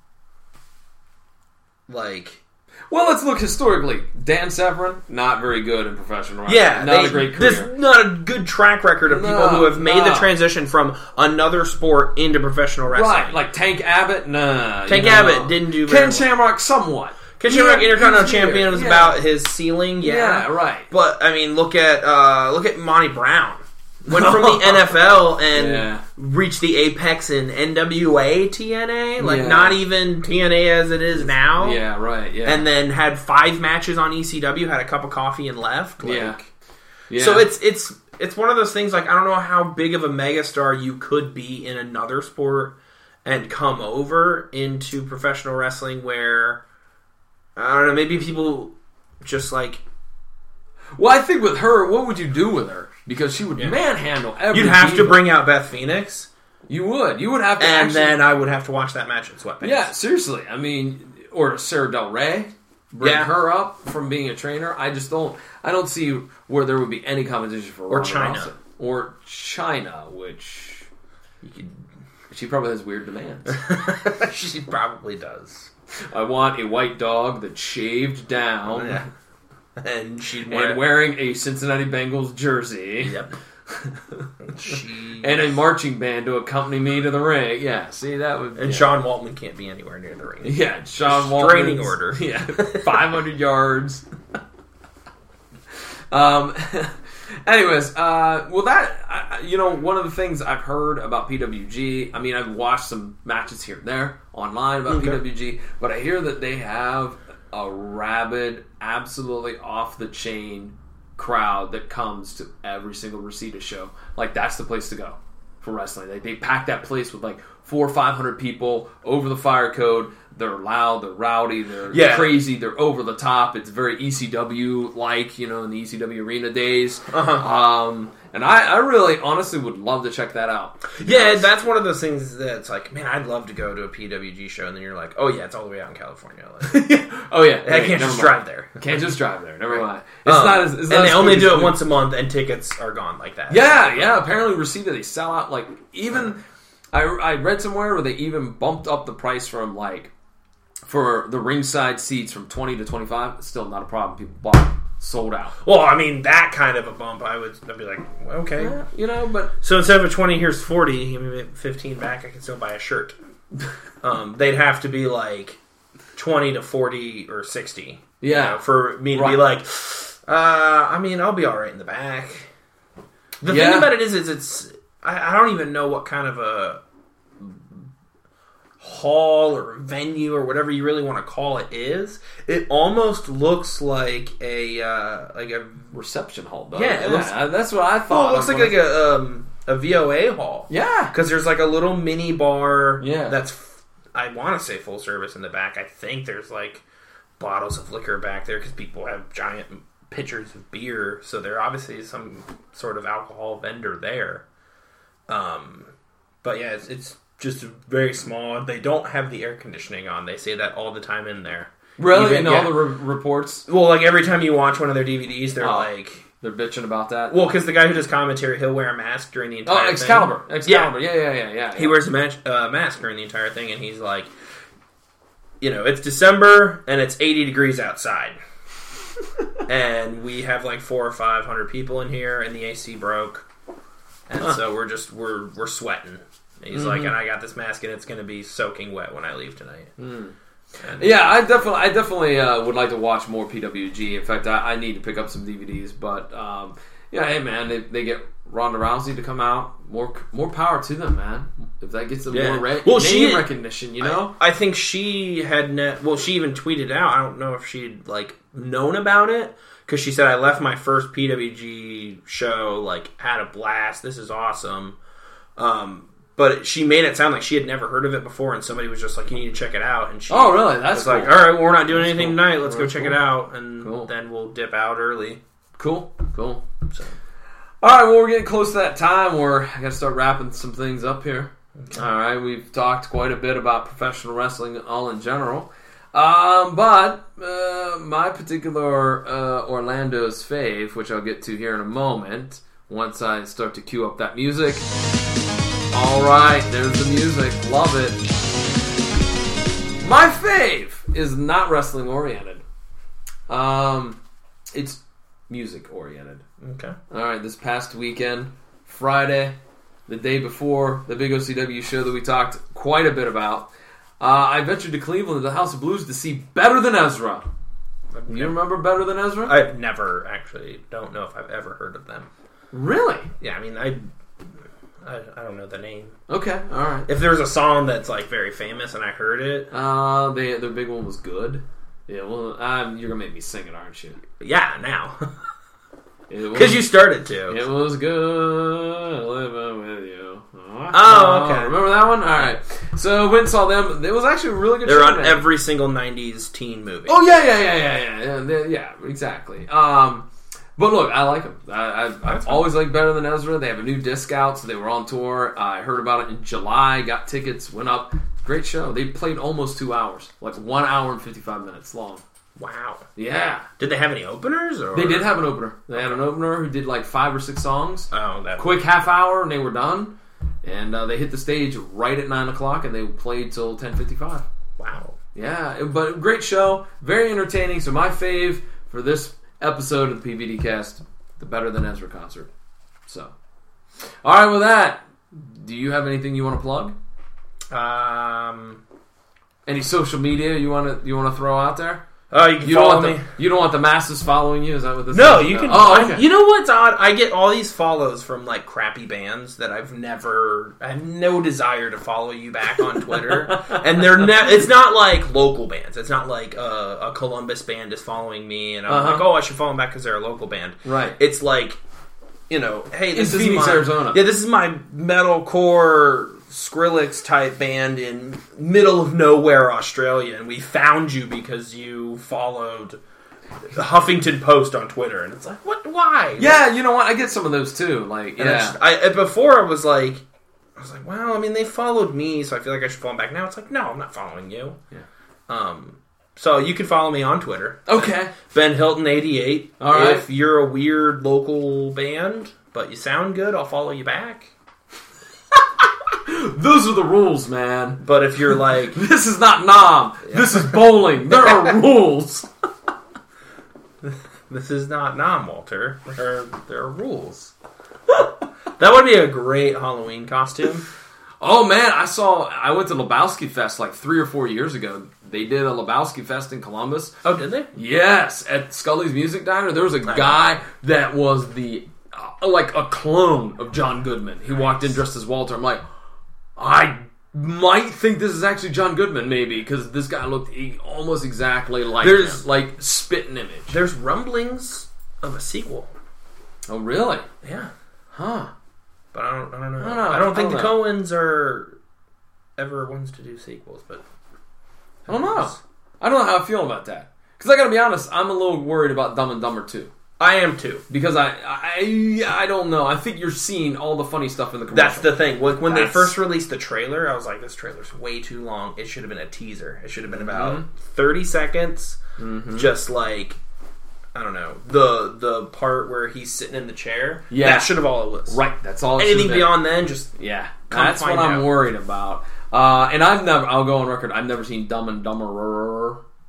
like. Well, let's look historically. Dan Severn, not very good in professional wrestling. Yeah, not a great career. There's not a good track record of people who have made the transition from another sport into professional wrestling. Right, like Tank Abbott, Tank Abbott didn't do very Ken Shamrock, somewhat. Ken Shamrock, Intercontinental Champion, was about his ceiling, Yeah, right. But, I mean, look at Monty Brown. Went from the NFL and reached the apex in NWA TNA, not even TNA as it is now. Yeah, right. Yeah, and then had 5 matches on ECW, had a cup of coffee and left. Yeah. So it's one of those things. Like, I don't know how big of a megastar you could be in another sport and come over into professional wrestling, where I don't know. Maybe people just like. Well, I think with her, what would you do with her? Because she would manhandle every You'd have to bring out Beth Phoenix. You would. You would have to and then I would have to watch that match in sweatpants. Yeah, seriously. I mean, or Sarah Del Rey. Bring her up from being a trainer. I don't see where there would be any competition for Ronda Rousey. Or China, which she probably has weird demands. She probably does. I want a white dog that's shaved down. Yeah. And wearing a Cincinnati Bengals jersey. Yep. And a marching band to accompany me to the ring. Yeah, see, that would... And Sean Waltman can't be anywhere near the ring. Yeah, Sean Waltman. Restraining order. Yeah, 500 yards. Anyways, well, that... one of the things I've heard about PWG... I mean, I've watched some matches here and there online about PWG, but I hear that they have a rabid, absolutely off-the-chain crowd that comes to every single Reseda show. Like, that's the place to go for wrestling. They pack that place with like 400 or 500 people over the fire code. They're loud, they're rowdy, they're crazy, they're over the top. It's very ECW-like, in the ECW arena days. And I really, honestly, would love to check that out. Yeah, that's one of those things that's like, man, I'd love to go to a PWG show, and then you're like, oh yeah, it's all the way out in California. Oh yeah, I can't just drive there. Can't just drive there. Never mind. It's not as. And they only do it once a month, and tickets are gone like that. Yeah. Apparently, Reseda, they sell out like even. I read somewhere where they even bumped up the price from like for the ringside seats from $20 to $25. It's still not a problem. People bought it. Sold out. Well, I mean, that kind of a bump, I'd be like, okay. Yeah, but... So instead of a 20, here's 40, give me 15 back, I can still buy a shirt. They'd have to be like 20 to 40 or 60. Yeah. For me to be like, I mean, I'll be alright in the back. The thing about it is it's... I don't even know what kind of a hall or venue or whatever you really want to call it is. It almost looks like a reception hall, though. Yeah, that's what I thought. Well, it looks like a VOA hall. Yeah, because there's like a little mini bar. Yeah, that's I want to say full service in the back. I think there's like bottles of liquor back there because people have giant pitchers of beer, so there obviously is some sort of alcohol vendor there. But yeah, it's just very small. They don't have the air conditioning on. They say that all the time in there. Really? In all the reports? Well, like every time you watch one of their DVDs, they're like... They're bitching about that? Well, because the guy who does commentary, he'll wear a mask during the entire thing. Excalibur. Yeah. He wears a mask during the entire thing, and he's like, it's December, and it's 80 degrees outside. and we have like 400 or 500 people in here, and the AC broke, and so we're sweating. And he's like, and I got this mask, and it's going to be soaking wet when I leave tonight. Yeah, I definitely would like to watch more PWG. In fact, I need to pick up some DVDs. But yeah, hey man, they get Ronda Rousey to come out. More power to them, man. If that gets them more name recognition, you know. I think she had she even tweeted out. I don't know if she'd like known about it because she said I left my first PWG show, like had a blast. This is awesome. But she made it sound like she had never heard of it before, and somebody was just like, "You need to check it out." And she really? That's cool. like, "All right, well, we're not doing anything tonight. Let's go check it out, and then we'll dip out early." Cool. So. All right, well, we're getting close to that time where I got to start wrapping some things up here. Okay. All right, we've talked quite a bit about professional wrestling all in general, but my particular Orlando's fave, which I'll get to here in a moment, once I start to cue up that music. All right, there's the music. Love it. My fave is not wrestling oriented. It's music oriented. Okay. All right, this past weekend, Friday, the day before the big OCW show that we talked quite a bit about, I ventured to Cleveland to the House of Blues to see Better Than Ezra. You remember Better Than Ezra? I've never actually, don't know if I've ever heard of them. Really? Yeah, I mean, I don't know the name. Okay, all right. If there's a song that's like very famous and I heard it, their big one was Good. Yeah, well, you're gonna make me sing it, aren't you? Yeah, now. Because you started to. It was good living with you. Oh, okay. Remember that one? All right. So went and saw them. It was actually a really good show. They're on every single 90s teen movie. Oh, yeah, exactly. But look, I like them. I've always liked Better Than Ezra. They have a new disc out, so they were on tour. I heard about it in July, got tickets, went up. Great show. They played almost 2 hours, like 1 hour and 55 minutes long. Wow. Yeah. Did they have any openers? Or? They did have an opener. They had an opener who did like 5 or 6 songs. Oh, that quick half hour, and they were done. And they hit the stage right at 9 o'clock, and they played till 10:55. Wow. Yeah, but great show, very entertaining. So my fave for this episode of the PVD Cast, the Better Than Ezra concert. So, all right, with that, do you have anything you want to plug? Any social media you want to throw out there? Oh, you can follow me. You don't want the masses following you? Is that what this is? No, you can. Oh, okay. You know what's odd? I get all these follows from like crappy bands that I have no desire to follow you back on Twitter. And it's not like local bands. It's not like a Columbus band is following me and I'm like, oh, I should follow them back because they're a local band. Right. It's like, hey, this is Phoenix, Arizona. Yeah, this is my metalcore Skrillex type band in middle of nowhere Australia, and we found you because you followed the Huffington Post on Twitter, and it's like, what? Why? Yeah, you know what? I get some of those too. Like, before I was like, well, I mean, they followed me, so I feel like I should follow them back. Now it's like, no, I'm not following you. Yeah. So you can follow me on Twitter. Okay. Ben Hilton 88. All right. If you're a weird local band, but you sound good, I'll follow you back. Those are the rules, man. But if you're like... This is not Nam. Yeah. This is bowling. There are rules. This is not Nam, Walter. There are rules. That would be a great Halloween costume. Oh, man. I went to Lebowski Fest like 3 or 4 years ago. They did a Lebowski Fest in Columbus. Oh, did they? Yes. At Scully's Music Diner, there was a guy that was like a clone of John Goodman. He walked in dressed as Walter. I'm like... I might think this is actually John Goodman, maybe, because this guy looked almost exactly like him. Like, spitting image. There's rumblings of a sequel. Oh, really? Yeah. Huh. But I don't know. I don't think the Coens are ever ones to do sequels, but... I don't know. I don't know how I feel about that. Because I gotta be honest, I'm a little worried about Dumb and Dumber 2. I am too. Because I don't know. I think you're seeing all the funny stuff in the commercial. That's the thing. When they first released the trailer, I was like, this trailer's way too long. It should have been a teaser. It should have been about 30 seconds. Mm-hmm. Just like, I don't know, the part where he's sitting in the chair. Yeah. That should have all it was. Right. That's all it Anything beyond then, just that's what I'm worried about. And I'll go on record, I've never seen Dumb and Dumber.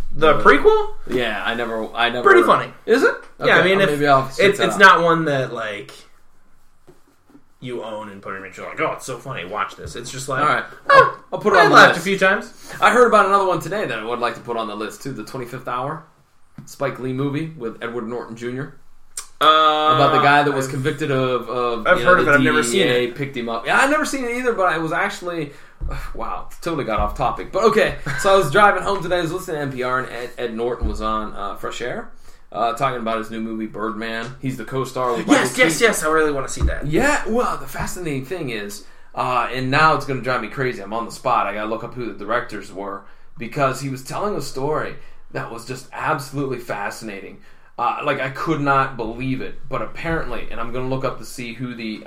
The prequel? Yeah, I never. Pretty funny. Is it? Okay, Yeah, I mean, it's not one that like you own and put it in. You're like, oh, it's so funny. Watch this. It's just like, all right. I'll put it I on the laughed list a few times. I heard about another one today that I would like to put on the list too. The 25th Hour, Spike Lee movie with Edward Norton Jr. About the guy that was convicted of I've heard of it. I've never seen it. Picked him up. Yeah, I've never seen it either, but I was actually... Wow, totally got off topic. But okay, so I was driving home today. I was listening to NPR, and Ed Norton was on Fresh Air, talking about his new movie, Birdman. He's the co-star with Michael Keaton. Yes, I really want to see that. Yeah, well, the fascinating thing is, and now it's going to drive me crazy. I'm on the spot. I got to look up who the directors were, because he was telling a story that was just absolutely fascinating. Like, I could not believe it, but apparently, and I'm going to look up to see who the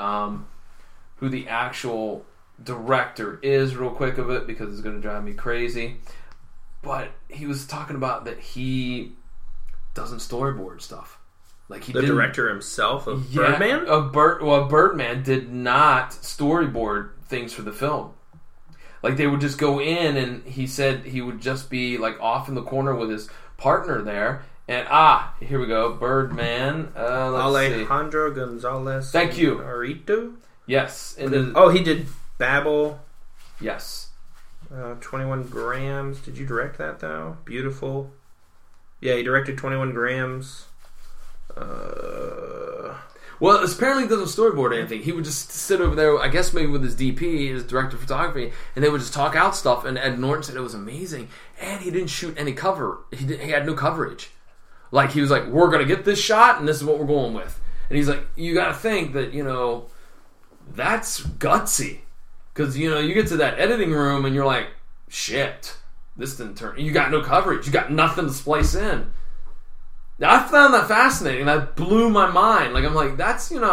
actual director is real quick of it, because it's going to drive me crazy. But he was talking about that he doesn't storyboard stuff. Like the director himself of Birdman? Birdman did not storyboard things for the film. Like, they would just go in, and he said he would just be like off in the corner with his partner there. And here we go, Birdman. Alejandro Gonzalez. Thank you. Arito? Yes. He did Babel. Yes. 21 Grams. Did you direct that, though? Beautiful. Yeah, he directed 21 Grams. Well, apparently he doesn't storyboard anything. He would just sit over there, I guess maybe with his DP, his director of photography, and they would just talk out stuff, and Ed Norton said it was amazing. And he didn't shoot any cover. He had no coverage. Like, he was like, we're going to get this shot, and this is what we're going with. And he's like, you got to think that, that's gutsy. Because, you get to that editing room, and you're like, shit, this didn't turn... You got no coverage. You got nothing to splice in. Now, I found that fascinating. That blew my mind. Like, I'm like, that's, that's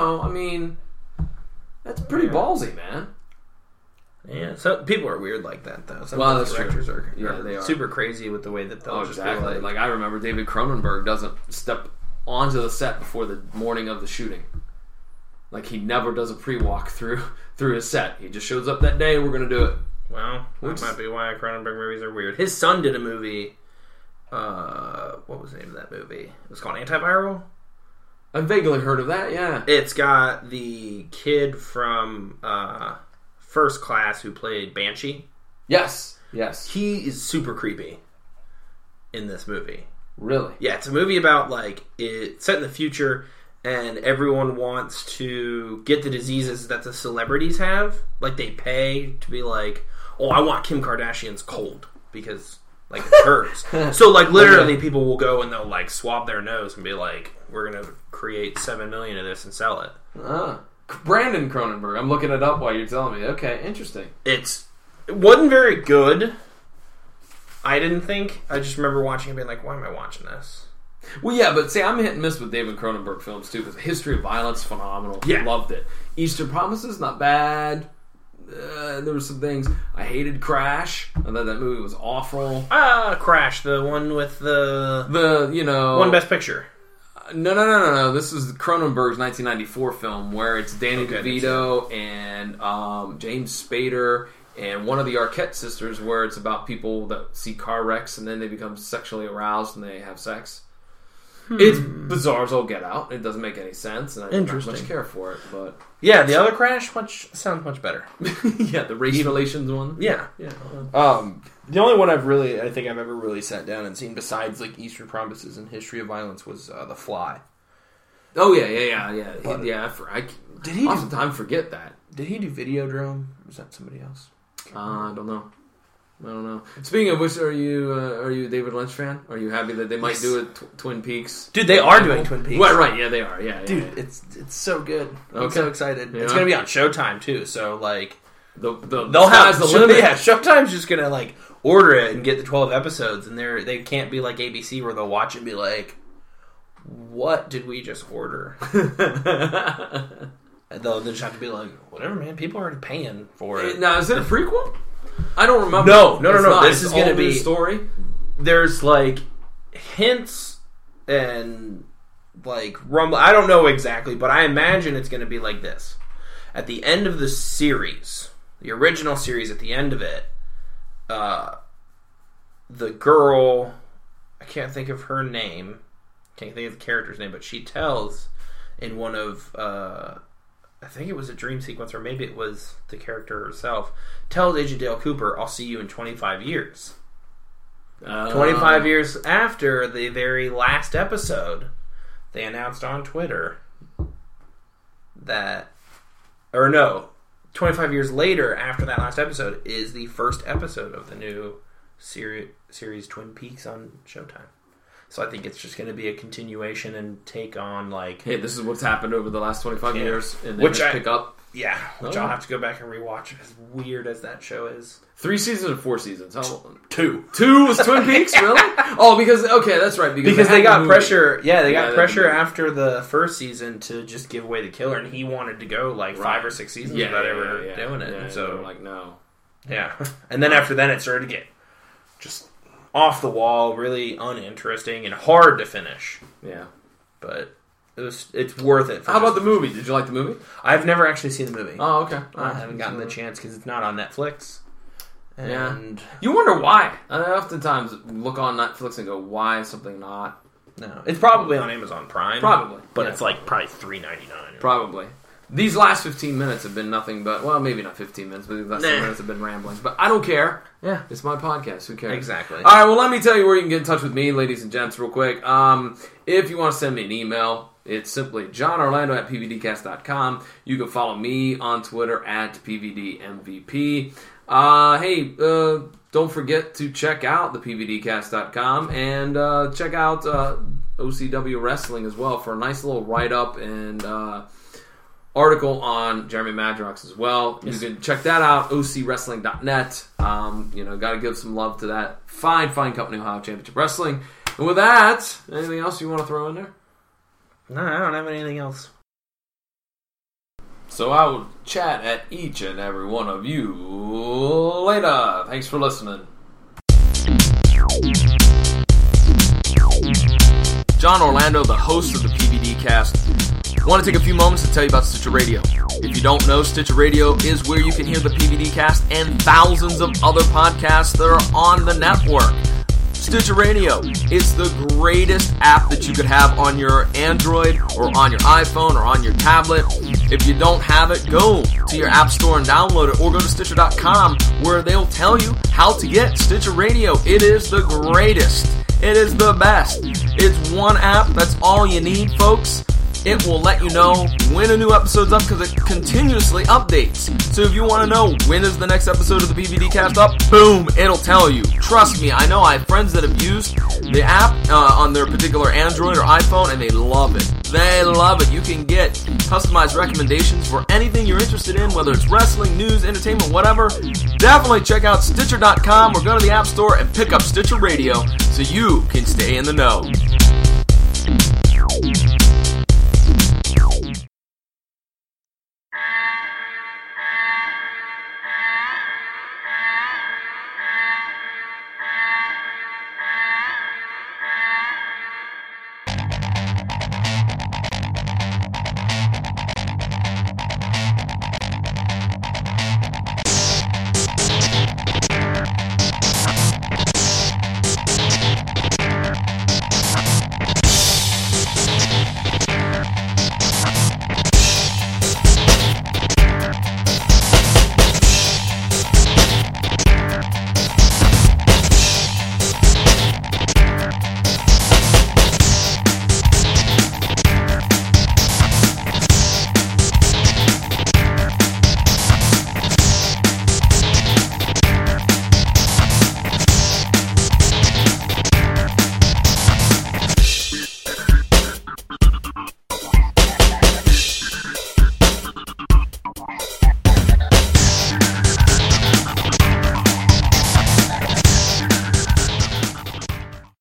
pretty ballsy, man. Yeah, so people are weird like that, though. Some of the directors are they are super crazy with the way that they'll just exactly. be like, I remember David Cronenberg doesn't step onto the set before the morning of the shooting. Like, he never does a pre-walk through his set. He just shows up that day, we're going to do it. Well, that might be why Cronenberg movies are weird. His son did a movie... what was the name of that movie? It was called Antiviral? I've vaguely heard of that, yeah. It's got the kid from First Class who played Banshee. Yes. He is super creepy in this movie. Really? Yeah, it's a movie about, like, it's set in the future, and everyone wants to get the diseases that the celebrities have. Like, they pay to be like, oh, I want Kim Kardashian's cold, because... like, it hurts. So, like, literally, people will go and they'll, like, swab their nose and be like, we're going to create 7 million of this and sell it. Brandon Cronenberg. I'm looking it up while you're telling me. Okay, interesting. It wasn't very good, I didn't think. I just remember watching it and being like, why am I watching this? Well, yeah, but see, I'm hit and miss with David Cronenberg films, too, because History of Violence, phenomenal. Yeah. Loved it. Eastern Promises, not bad. There were some things. I hated Crash. I thought that movie was awful. Crash, the one with the one Best Picture. No. This is Cronenberg's 1994 film where it's Danny DeVito and James Spader and one of the Arquette sisters, where it's about people that see car wrecks and then they become sexually aroused and they have sex. It's bizarre as all get out. It doesn't make any sense, and I don't much care for it. But yeah, the other Crash sounds much better. Yeah, the race relations one. Yeah. The only one I think I've ever really sat down and seen besides like Eastern Promises and History of Violence was The Fly. Oh yeah. But, did he? Oftentimes forget that. Did he do Videodrome? Or was that somebody else? I don't know. Speaking of which, are you a David Lynch fan? Are you happy that they might do Twin Peaks? Dude, they are doing Twin Peaks. Right, yeah, they are. Yeah, dude, yeah. It's so good. Okay. I'm so excited. Yeah. It's gonna be on Showtime too, so like they'll have the limit. Yeah, Showtime's just gonna like order it and get the 12 episodes, and they can't be like ABC where they'll watch it and be like, "What did we just order?" And they'll just have to be like, "Whatever, man. People are already paying for it." Now, is it a prequel? I don't remember. No. This is going to be story. There's like hints and like rumble. I don't know exactly, but I imagine it's going to be like this. At the end of the series, the original series, at the end of it, the girl can't think of her name. Can't think of the character's name, but she tells in one of, I think it was a dream sequence, or maybe it was the character herself, tells Agent Dale Cooper, I'll see you in 25 years. 25 years after the very last episode, they announced on Twitter that, or no, 25 years later after that last episode is the first episode of the new series Twin Peaks on Showtime. So I think it's just going to be a continuation and take on, like... Hey, this is what's happened over the last 25 years. And then pick up. Yeah, which I'll have to go back and rewatch, as weird as that show is. 3 seasons or 4 seasons? How... 2. 2 was Twin Peaks? Really? Oh, because... Okay, that's right. Because they got pressure... Yeah, they got pressure after the first season to just give away the killer, and he wanted to go, like, 5 or 6 seasons without ever doing it. Yeah, and so, like, no. Yeah. And then after that, it started to get just... off the wall, really uninteresting, and hard to finish. Yeah. But it's worth it. How about the movie? Did you like the movie? I've never actually seen the movie. Oh, okay. I haven't gotten the chance because it's not on Netflix. And you wonder why. I oftentimes look on Netflix and go, why is something not? No. It's probably on Amazon Prime. Probably. But it's like probably $3.99. Probably. These last 15 minutes have been nothing but, well, maybe not 15 minutes, but these last 10 minutes have been ramblings. But I don't care. Yeah. It's my podcast. Who cares? Exactly. All right, well, let me tell you where you can get in touch with me, ladies and gents, real quick. If you want to send me an email, it's simply johnorlando@pvdcast.com. You can follow me on Twitter at PVDMVP. Don't forget to check out the PVDcast.com and check out OCW Wrestling as well for a nice little write-up and... article on Jeremy Madrox as well. Yes. You can check that out, ocwrestling.net. Got to give some love to that fine company, Ohio Championship Wrestling. And with that, anything else you want to throw in there? No, I don't have anything else. So I will chat at each and every one of you later. Thanks for listening. John Orlando, the host of the PVD Cast. I want to take a few moments to tell you about Stitcher Radio. If you don't know, Stitcher Radio is where you can hear the PVD Cast and thousands of other podcasts that are on the network. Stitcher Radio is the greatest app that you could have on your Android or on your iPhone or on your tablet. If you don't have it, go to your app store and download it, or go to Stitcher.com where they'll tell you how to get Stitcher Radio. It is the greatest. It is the best. It's one app. That's all you need, folks. It will let you know when a new episode's up because it continuously updates. So if you want to know when is the next episode of the PVD Cast up, boom, it'll tell you. Trust me, I know I have friends that have used the app on their particular Android or iPhone, and they love it. They love it. You can get customized recommendations for anything you're interested in, whether it's wrestling, news, entertainment, whatever. Definitely check out Stitcher.com or go to the App Store and pick up Stitcher Radio so you can stay in the know.